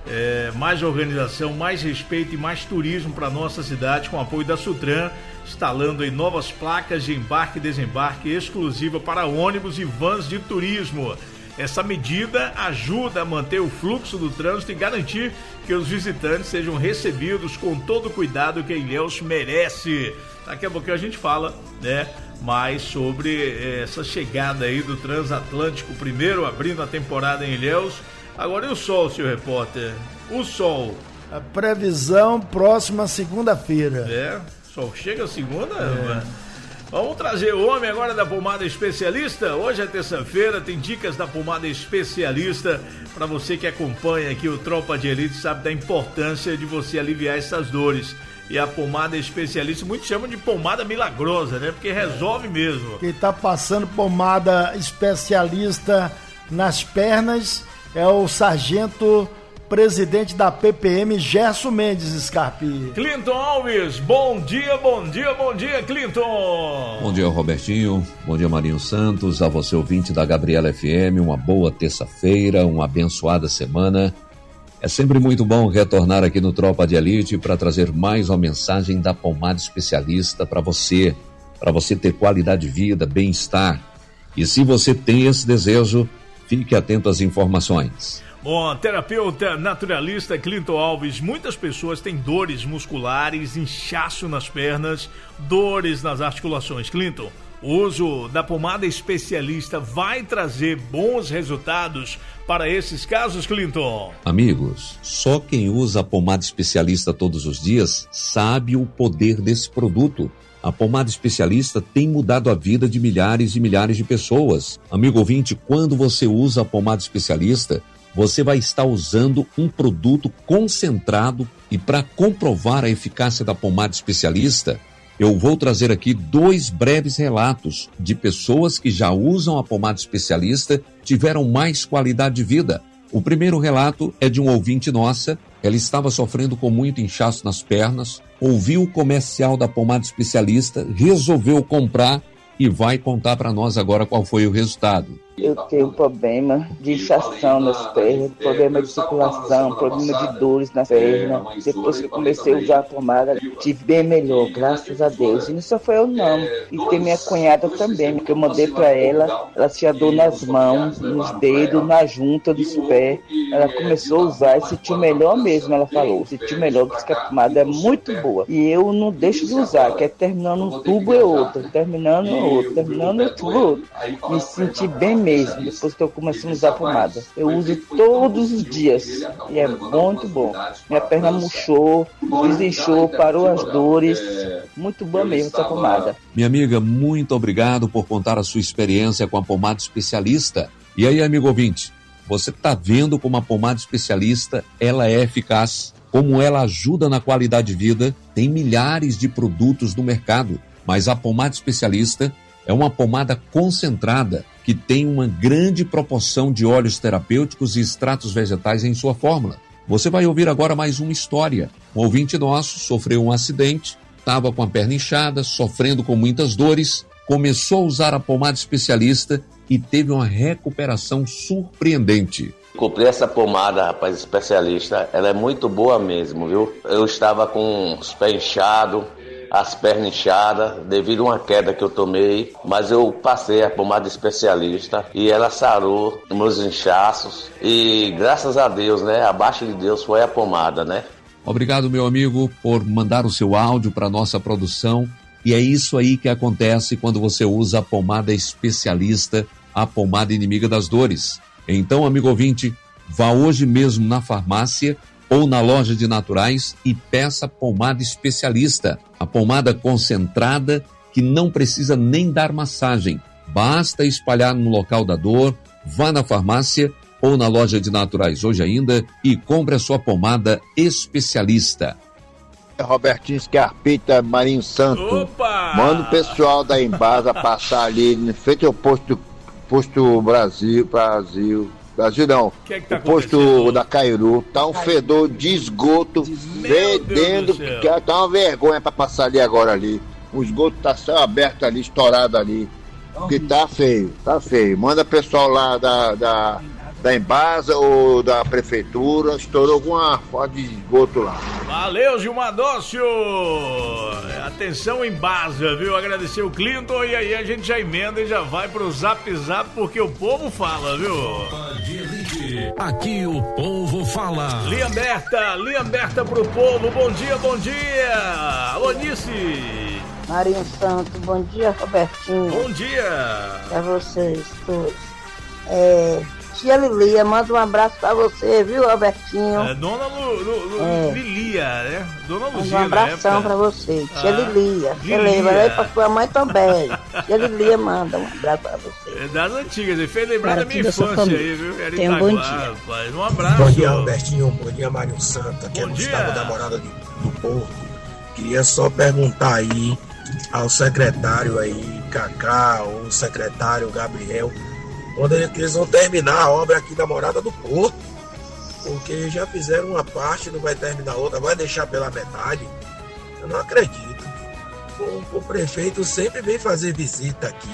é, mais organização, mais respeito e mais turismo para nossa cidade, com apoio da Sutran, instalando aí novas placas de embarque e desembarque exclusiva para ônibus e vans de turismo. Essa medida ajuda a manter o fluxo do trânsito e garantir que os visitantes sejam recebidos com todo o cuidado que Ilhéus merece. Daqui a pouco a gente fala, né, mais sobre essa chegada aí do transatlântico, primeiro abrindo a temporada em Ilhéus. Agora e o sol, senhor repórter? O sol. A previsão próxima segunda-feira. É, sol chega segunda, é. Vamos trazer o homem agora da pomada especialista. Hoje é terça-feira, tem dicas da pomada especialista para você que acompanha aqui o Tropa de Elite, sabe da importância de você aliviar essas dores. E a pomada especialista, muitos chamam de pomada milagrosa, né? Porque resolve mesmo. Quem tá passando pomada especialista nas pernas é o sargento presidente da P P M, Gerson Mendes, Scarpi. Clinton Alves, bom dia, bom dia, bom dia, Clinton. Bom dia, Robertinho. Bom dia, Marinho Santos. A você, ouvinte da Gabriela F M, uma boa terça-feira, uma abençoada semana. É sempre muito bom retornar aqui no Tropa de Elite para trazer mais uma mensagem da pomada especialista para você, para você ter qualidade de vida, bem-estar. E se você tem esse desejo, fique atento às informações. Bom, terapeuta naturalista Clinton Alves, muitas pessoas têm dores musculares, inchaço nas pernas, dores nas articulações. Clinton, o uso da pomada especialista vai trazer bons resultados para esses casos, Clinton? Amigos, só quem usa a pomada especialista todos os dias sabe o poder desse produto. A pomada especialista tem mudado a vida de milhares e milhares de pessoas. Amigo ouvinte, quando você usa a pomada especialista, você vai estar usando um produto concentrado, e para comprovar a eficácia da pomada especialista, eu vou trazer aqui dois breves relatos de pessoas que já usam a pomada especialista, tiveram mais qualidade de vida. O primeiro relato é de um ouvinte nossa. Ela estava sofrendo com muito inchaço nas pernas, ouviu o comercial da pomada especialista, resolveu comprar e vai contar para nós agora qual foi o resultado. Eu tenho problema de inchação nas pernas, problema de circulação, problema de dores nas pernas. Depois que eu comecei a usar a pomada, tive bem melhor, graças a Deus. E não só foi eu não, e tem minha cunhada também, que eu mandei para ela. Ela tinha dor nas mãos, nos dedos, na junta dos pés. Ela começou a usar e sentiu melhor mesmo, ela falou. Sentiu melhor, porque a pomada é muito boa. E eu não deixo de usar, que é terminando um tubo é outro, terminando outro, terminando outro, outro. Me senti bem melhor mesmo, depois que eu comecei a usar a pomada. Eu uso todos os dias e é muito bom. Minha perna murchou, desinchou, parou as dores. Muito bom mesmo essa pomada. Minha amiga, muito obrigado por contar a sua experiência com a pomada especialista. E aí, amigo ouvinte, você está vendo como a pomada especialista ela é eficaz, como ela ajuda na qualidade de vida. Tem milhares de produtos no mercado, mas a pomada especialista é uma pomada concentrada que tem uma grande proporção de óleos terapêuticos e extratos vegetais em sua fórmula. Você vai ouvir agora mais uma história. Um ouvinte nosso sofreu um acidente, estava com a perna inchada, sofrendo com muitas dores, começou a usar a pomada especialista e teve uma recuperação surpreendente. Comprei essa pomada, rapaz, especialista, ela é muito boa mesmo, viu? Eu estava com os pés inchados, as pernas inchadas, devido a uma queda que eu tomei, mas eu passei a pomada especialista e ela sarou meus inchaços e graças a Deus, né, abaixo de Deus foi a pomada, né? Obrigado, meu amigo, por mandar o seu áudio para nossa produção, e é isso aí que acontece quando você usa a pomada especialista, a pomada inimiga das dores. Então, amigo ouvinte, vá hoje mesmo na farmácia ou na loja de naturais e peça pomada especialista. A pomada concentrada que não precisa nem dar massagem. Basta espalhar no local da dor, Vá na farmácia ou na loja de naturais hoje ainda e compre a sua pomada especialista. Robertinho Scarpita, Marinho Santo. Opa! Manda o pessoal da Embasa passar ali, em frente ao posto, posto Brasil, Brasil, Brasil não, que é que tá o posto da Cairu, tá um fedor de esgoto, fedendo, que tá uma vergonha pra passar ali agora ali. O esgoto tá céu aberto ali, estourado ali, que tá feio, tá feio. Manda pessoal lá da, da, da Embasa ou da prefeitura, estourou alguma foto de esgoto lá. Valeu, Gilmar Dócio! Atenção, Embasa, viu? Agradecer o Clinton e aí a gente já emenda e já vai pro Zap Zap, porque o povo fala, viu? Aqui o povo fala. Linha aberta, linha aberta pro povo. Bom dia, bom dia! Alonice! Marinho Santo, bom dia, Robertinho. Bom dia! Pra vocês todos. É, tia Lilia, manda um abraço pra você, viu, Robertinho? É, dona Lu, Lu, Lu, É. Lilia, né? Dona Manda Luzia, um abração né? pra você, tia Ah, Lilia. Você Lilia. lembra aí pra sua mãe também. Tia Lilia manda um abraço pra você. É das antigas, ele fez lembrar Para da minha toda a sua infância família. aí, viu? Era Tenha um bom Itaguá, dia. rapaz. Um abraço. Bom dia, Robertinho. Bom dia, Mário Santo. Aqui Bom é Gustavo dia. da Morada de- do Porto. Queria só perguntar aí ao secretário aí, Cacá, ou o secretário Gabriel, quando é que eles vão terminar a obra aqui da Morada do Porto. Porque já fizeram uma parte, não vai terminar a outra, vai deixar pela metade. Eu não acredito. O, o prefeito sempre vem fazer visita aqui,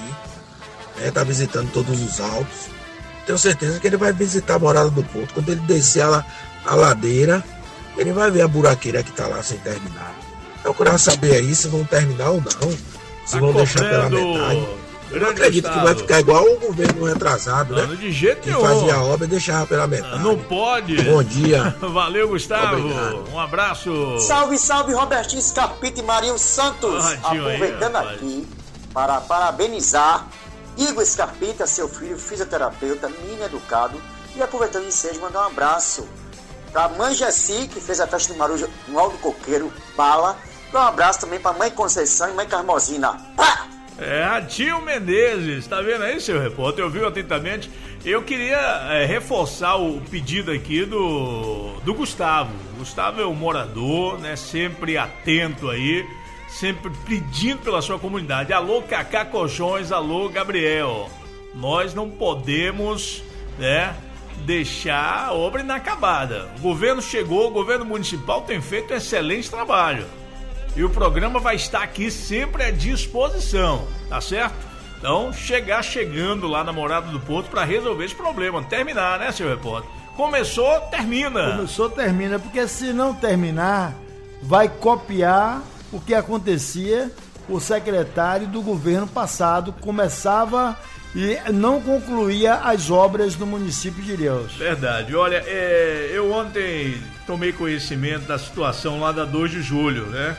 né? Tá visitando todos os autos. Tenho certeza que ele vai visitar a Morada do Porto. Quando ele descer a, la- a ladeira, ele vai ver a buraqueira que tá lá sem terminar. Procurar saber aí se vão terminar ou não. Se Tá vão deixar pela cobrando, metade. Eu não grande acredito que Gustavo. vai ficar igual o governo retrasado, né? Não, de jeito que nenhum. fazia a obra e deixava pela metade. Não pode. Bom dia. Valeu, Gustavo. Obrigado. Um abraço. Salve, salve, Robertinho Scarpita e Marinho Santos. Radinho aí, Aproveitando rapaz. aqui para parabenizar Igor Scarpita, seu filho, fisioterapeuta, menino educado. E aproveitando o ensejo, mandar um abraço para a mãe Jessi, que fez a festa do Maruja no Alto Coqueiro, Bala. E um abraço também para a mãe Conceição e mãe Carmosina. Pá! É, Ratinho Menezes, tá vendo aí, seu repórter? Ouviu atentamente? Eu queria é, reforçar o pedido aqui do, do Gustavo. Gustavo é um morador, né? Sempre atento aí, sempre pedindo pela sua comunidade. Alô, Cacá Colchões, alô, Gabriel. Nós não podemos, né, deixar a obra inacabada. O governo chegou, o governo municipal tem feito um excelente trabalho. E o programa vai estar aqui sempre à disposição, tá certo? Então, chegar chegando lá na Morada do Porto para resolver esse problema. Terminar, né, seu repórter? Começou, termina. Começou, termina, porque se não terminar, vai copiar o que acontecia o secretário do governo passado, começava e não concluía as obras no município de Ilhéus. Verdade. Olha, é, eu ontem tomei conhecimento da situação lá da dois de julho, né?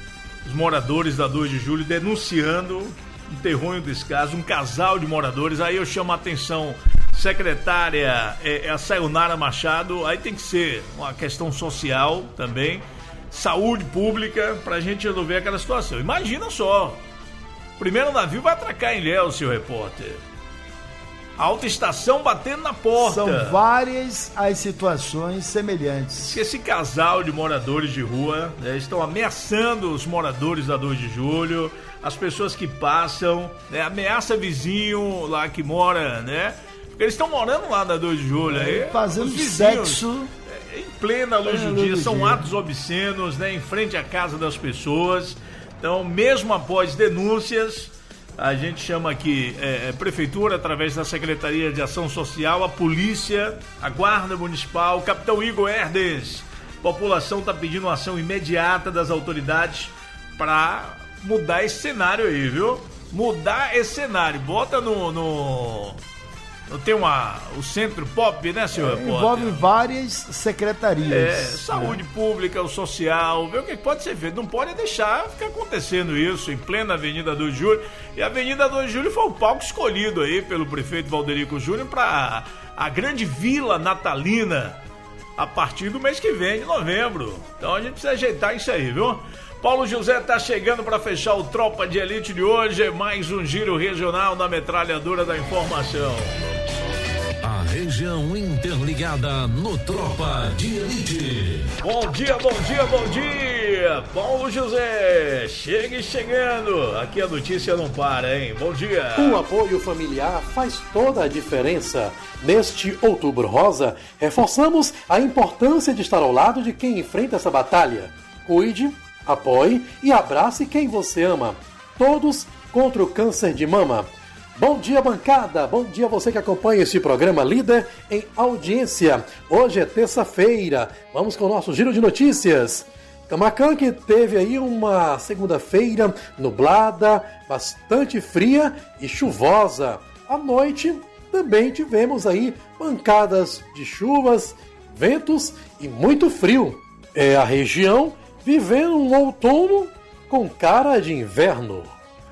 Os moradores da dois de julho denunciando um terror desse caso, um casal de moradores. Aí eu chamo a atenção, secretária é, é a Sayonara Machado, aí tem que ser uma questão social também, saúde pública, pra gente resolver aquela situação. Imagina só, primeiro navio vai atracar em Ilhéus, seu repórter. A autoestação batendo na porta. São várias as situações semelhantes. Esse casal de moradores de rua, né, estão ameaçando os moradores da dois de julho, as pessoas que passam, né, ameaça vizinho lá que mora, né? Porque eles estão morando lá na dois de julho. Aí, fazendo os vizinhos, sexo em plena luz plena do luz dia, do são dia. atos obscenos, né, em frente à casa das pessoas. Então, mesmo após denúncias, a gente chama aqui é, Prefeitura, através da Secretaria de Ação Social, a Polícia, a Guarda Municipal, o Capitão Igor Herdes. A população está pedindo uma ação imediata das autoridades para mudar esse cenário aí, viu? Mudar esse cenário. Bota no... no... Tem uma, o Centro Pop, né, senhor repórter? Envolve várias secretarias. É, saúde pública, o social, ver o que pode ser feito. Não pode deixar ficar acontecendo isso em plena Avenida dois de julho. E a Avenida dois de julho foi o palco escolhido aí pelo prefeito Valderico Júnior para a grande vila natalina a partir do mês que vem, de novembro. Então a gente precisa ajeitar isso aí, viu? Paulo José tá chegando para fechar o Tropa de Elite de hoje. Mais um giro regional na metralhadora da informação. A região interligada no Tropa de Elite. Bom dia, bom dia, bom dia! Paulo José, chegue chegando. Aqui a notícia não para, hein? Bom dia! O apoio familiar faz toda a diferença. Neste Outubro Rosa, reforçamos a importância de estar ao lado de quem enfrenta essa batalha. Cuide, apoie e abrace quem você ama. Todos contra o câncer de mama. Bom dia, bancada! Bom dia você que acompanha esse programa líder em audiência. Hoje é terça-feira. Vamos com o nosso giro de notícias. Camaquã que teve aí uma segunda-feira nublada, bastante fria e chuvosa. À noite também tivemos aí pancadas de chuvas, ventos e muito frio. É a região vivendo um outono com cara de inverno.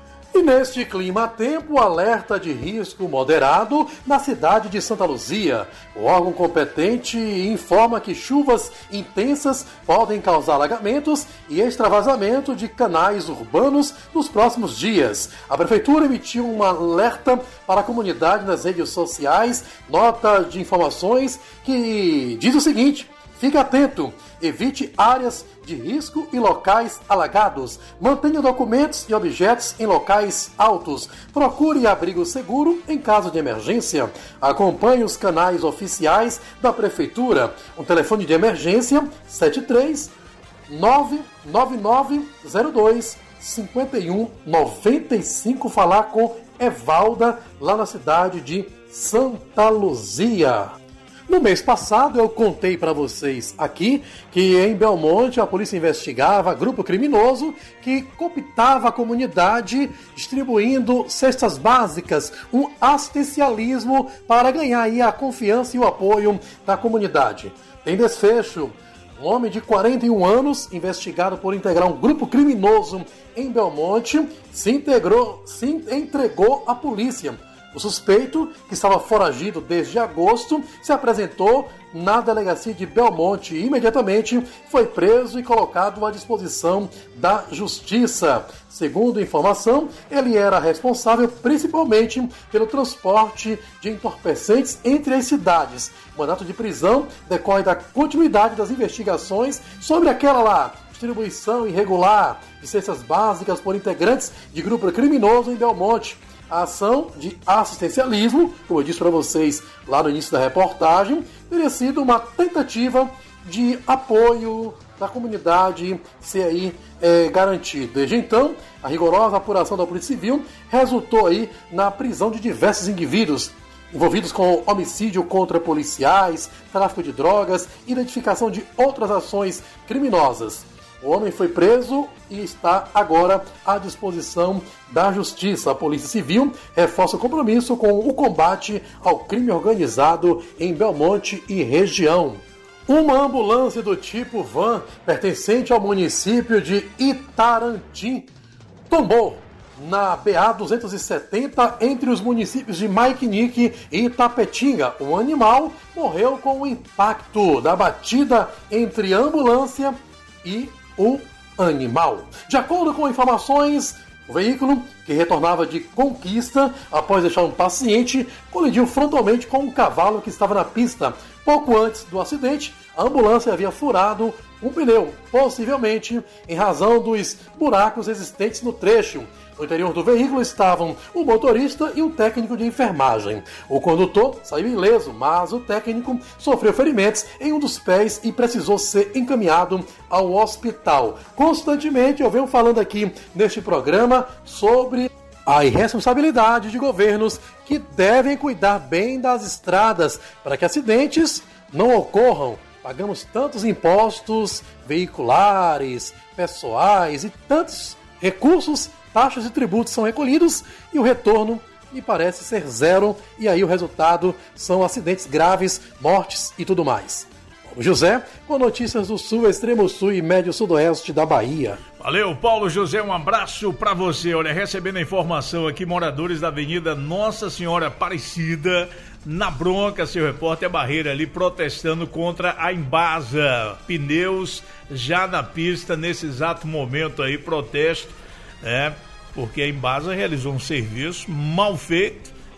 E neste clima-tempo, alerta de risco moderado na cidade de Santa Luzia. O órgão competente informa que chuvas intensas podem causar alagamentos e extravasamento de canais urbanos nos próximos dias. A prefeitura emitiu um alerta para a comunidade nas redes sociais, nota de informações que diz o seguinte: fique atento, evite áreas de risco e locais alagados. Mantenha documentos e objetos em locais altos. Procure abrigo seguro em caso de emergência. Acompanhe os canais oficiais da Prefeitura. O telefone de emergência sete três nove nove nove zero dois cinco um nove cinco. Falar com Evalda, lá na cidade de Santa Luzia. No mês passado eu contei para vocês aqui que em Belmonte a polícia investigava grupo criminoso que cooptava a comunidade distribuindo cestas básicas, um assistencialismo para ganhar aí a confiança e o apoio da comunidade. Em desfecho, um homem de quarenta e um anos, investigado por integrar um grupo criminoso em Belmonte, se, integrou, se entregou à polícia. O suspeito, que estava foragido desde agosto, se apresentou na delegacia de Belmonte e imediatamente foi preso e colocado à disposição da Justiça. Segundo informação, ele era responsável principalmente pelo transporte de entorpecentes entre as cidades. O mandato de prisão decorre da continuidade das investigações sobre aquela lá distribuição irregular de cestas básicas por integrantes de grupo criminoso em Belmonte. A ação de assistencialismo, como eu disse para vocês lá no início da reportagem, teria sido uma tentativa de apoio da comunidade ser aí é, garantido. Desde então, a rigorosa apuração da Polícia Civil resultou aí na prisão de diversos indivíduos envolvidos com homicídio contra policiais, tráfico de drogas e identificação de outras ações criminosas. O homem foi preso e está agora à disposição da Justiça. A Polícia Civil reforça o compromisso com o combate ao crime organizado em Belmonte e região. Uma ambulância do tipo van, pertencente ao município de Itarantim, tombou na B A duzentos e setenta entre os municípios de Maiquinique e Itapetinga. O animal morreu com o impacto da batida entre a ambulância e o animal. De acordo com informações, o veículo, que retornava de Conquista após deixar um paciente, colidiu frontalmente com um cavalo que estava na pista. Pouco antes do acidente, a ambulância havia furado um pneu, possivelmente em razão dos buracos existentes no trecho. No interior do veículo estavam o motorista e um técnico de enfermagem. O condutor saiu ileso, mas o técnico sofreu ferimentos em um dos pés e precisou ser encaminhado ao hospital. Constantemente eu venho falando aqui neste programa sobre a irresponsabilidade de governos que devem cuidar bem das estradas para que acidentes não ocorram. Pagamos tantos impostos veiculares, pessoais e tantos recursos, taxas e tributos são recolhidos e o retorno me parece ser zero, e aí o resultado são acidentes graves, mortes e tudo mais. Paulo José, com notícias do sul, extremo sul e médio sudoeste da Bahia. Valeu, Paulo José, um abraço pra você. Olha, recebendo a informação aqui, moradores da Avenida Nossa Senhora Aparecida, na bronca, seu repórter Barreira ali protestando contra a Embasa. Pneus já na pista nesse exato momento aí, protesto, é, porque a Embasa realizou um serviço mal feito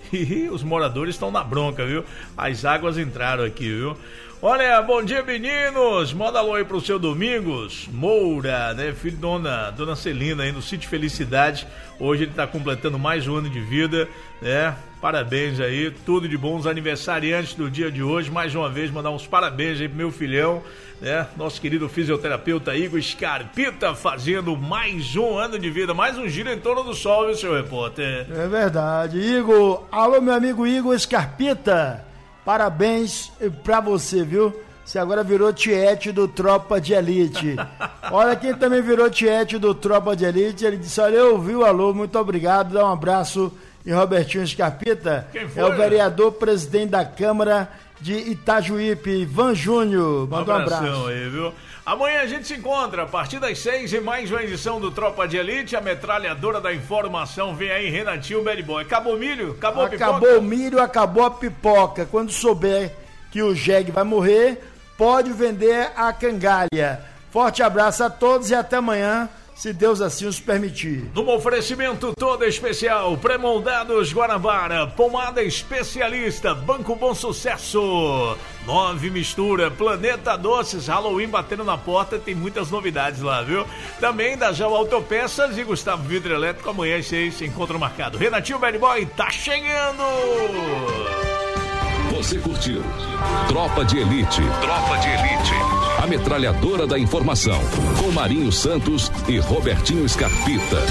E os moradores estão na bronca, viu? As águas entraram aqui, viu? Olha, bom dia, meninos. Manda alô aí pro seu Domingos Moura, né? Filho de dona, dona Celina aí no Sítio Felicidade. Hoje ele tá completando mais um ano de vida, né? Parabéns aí, tudo de bom. Os aniversariantes do dia de hoje, mais uma vez, mandar uns parabéns aí pro meu filhão, né? Nosso querido fisioterapeuta Igor Scarpita, fazendo mais um ano de vida, mais um giro em torno do sol, viu, seu repórter? É verdade. Igor, alô, meu amigo Igor Scarpita. Parabéns pra você, viu? Você agora virou tiete do Tropa de Elite. Olha quem também virou tiete do Tropa de Elite. Ele disse, olha, eu ouvi o alô, muito obrigado, dá um abraço. E Robertinho Scarpita é o vereador presidente da Câmara de Itajuípe, Ivan Júnior. Manda um abraço. Aí, viu? Amanhã a gente se encontra a partir das seis em mais uma edição do Tropa de Elite, a metralhadora da informação. Vem aí, Renatinho Bad Boy. Acabou o milho? Acabou a pipoca? Acabou o milho, acabou a pipoca. Quando souber que o jegue vai morrer, pode vender a cangalha. Forte abraço a todos e até amanhã, se Deus assim os permitir. Num oferecimento todo especial, Pré-moldados Guanabara, Pomada Especialista, Banco Bom Sucesso, Nove Mistura, Planeta Doces, Halloween batendo na porta, tem muitas novidades lá, viu? Também da Jal Autopeças e Gustavo Vidro Elétrico, amanhã às seis, encontro marcado. Renatinho Bad Boy, tá chegando! Você curtiu Tropa de Elite. Tropa de Elite. A metralhadora da informação. Com Marinho Santos e Robertinho Scarpita.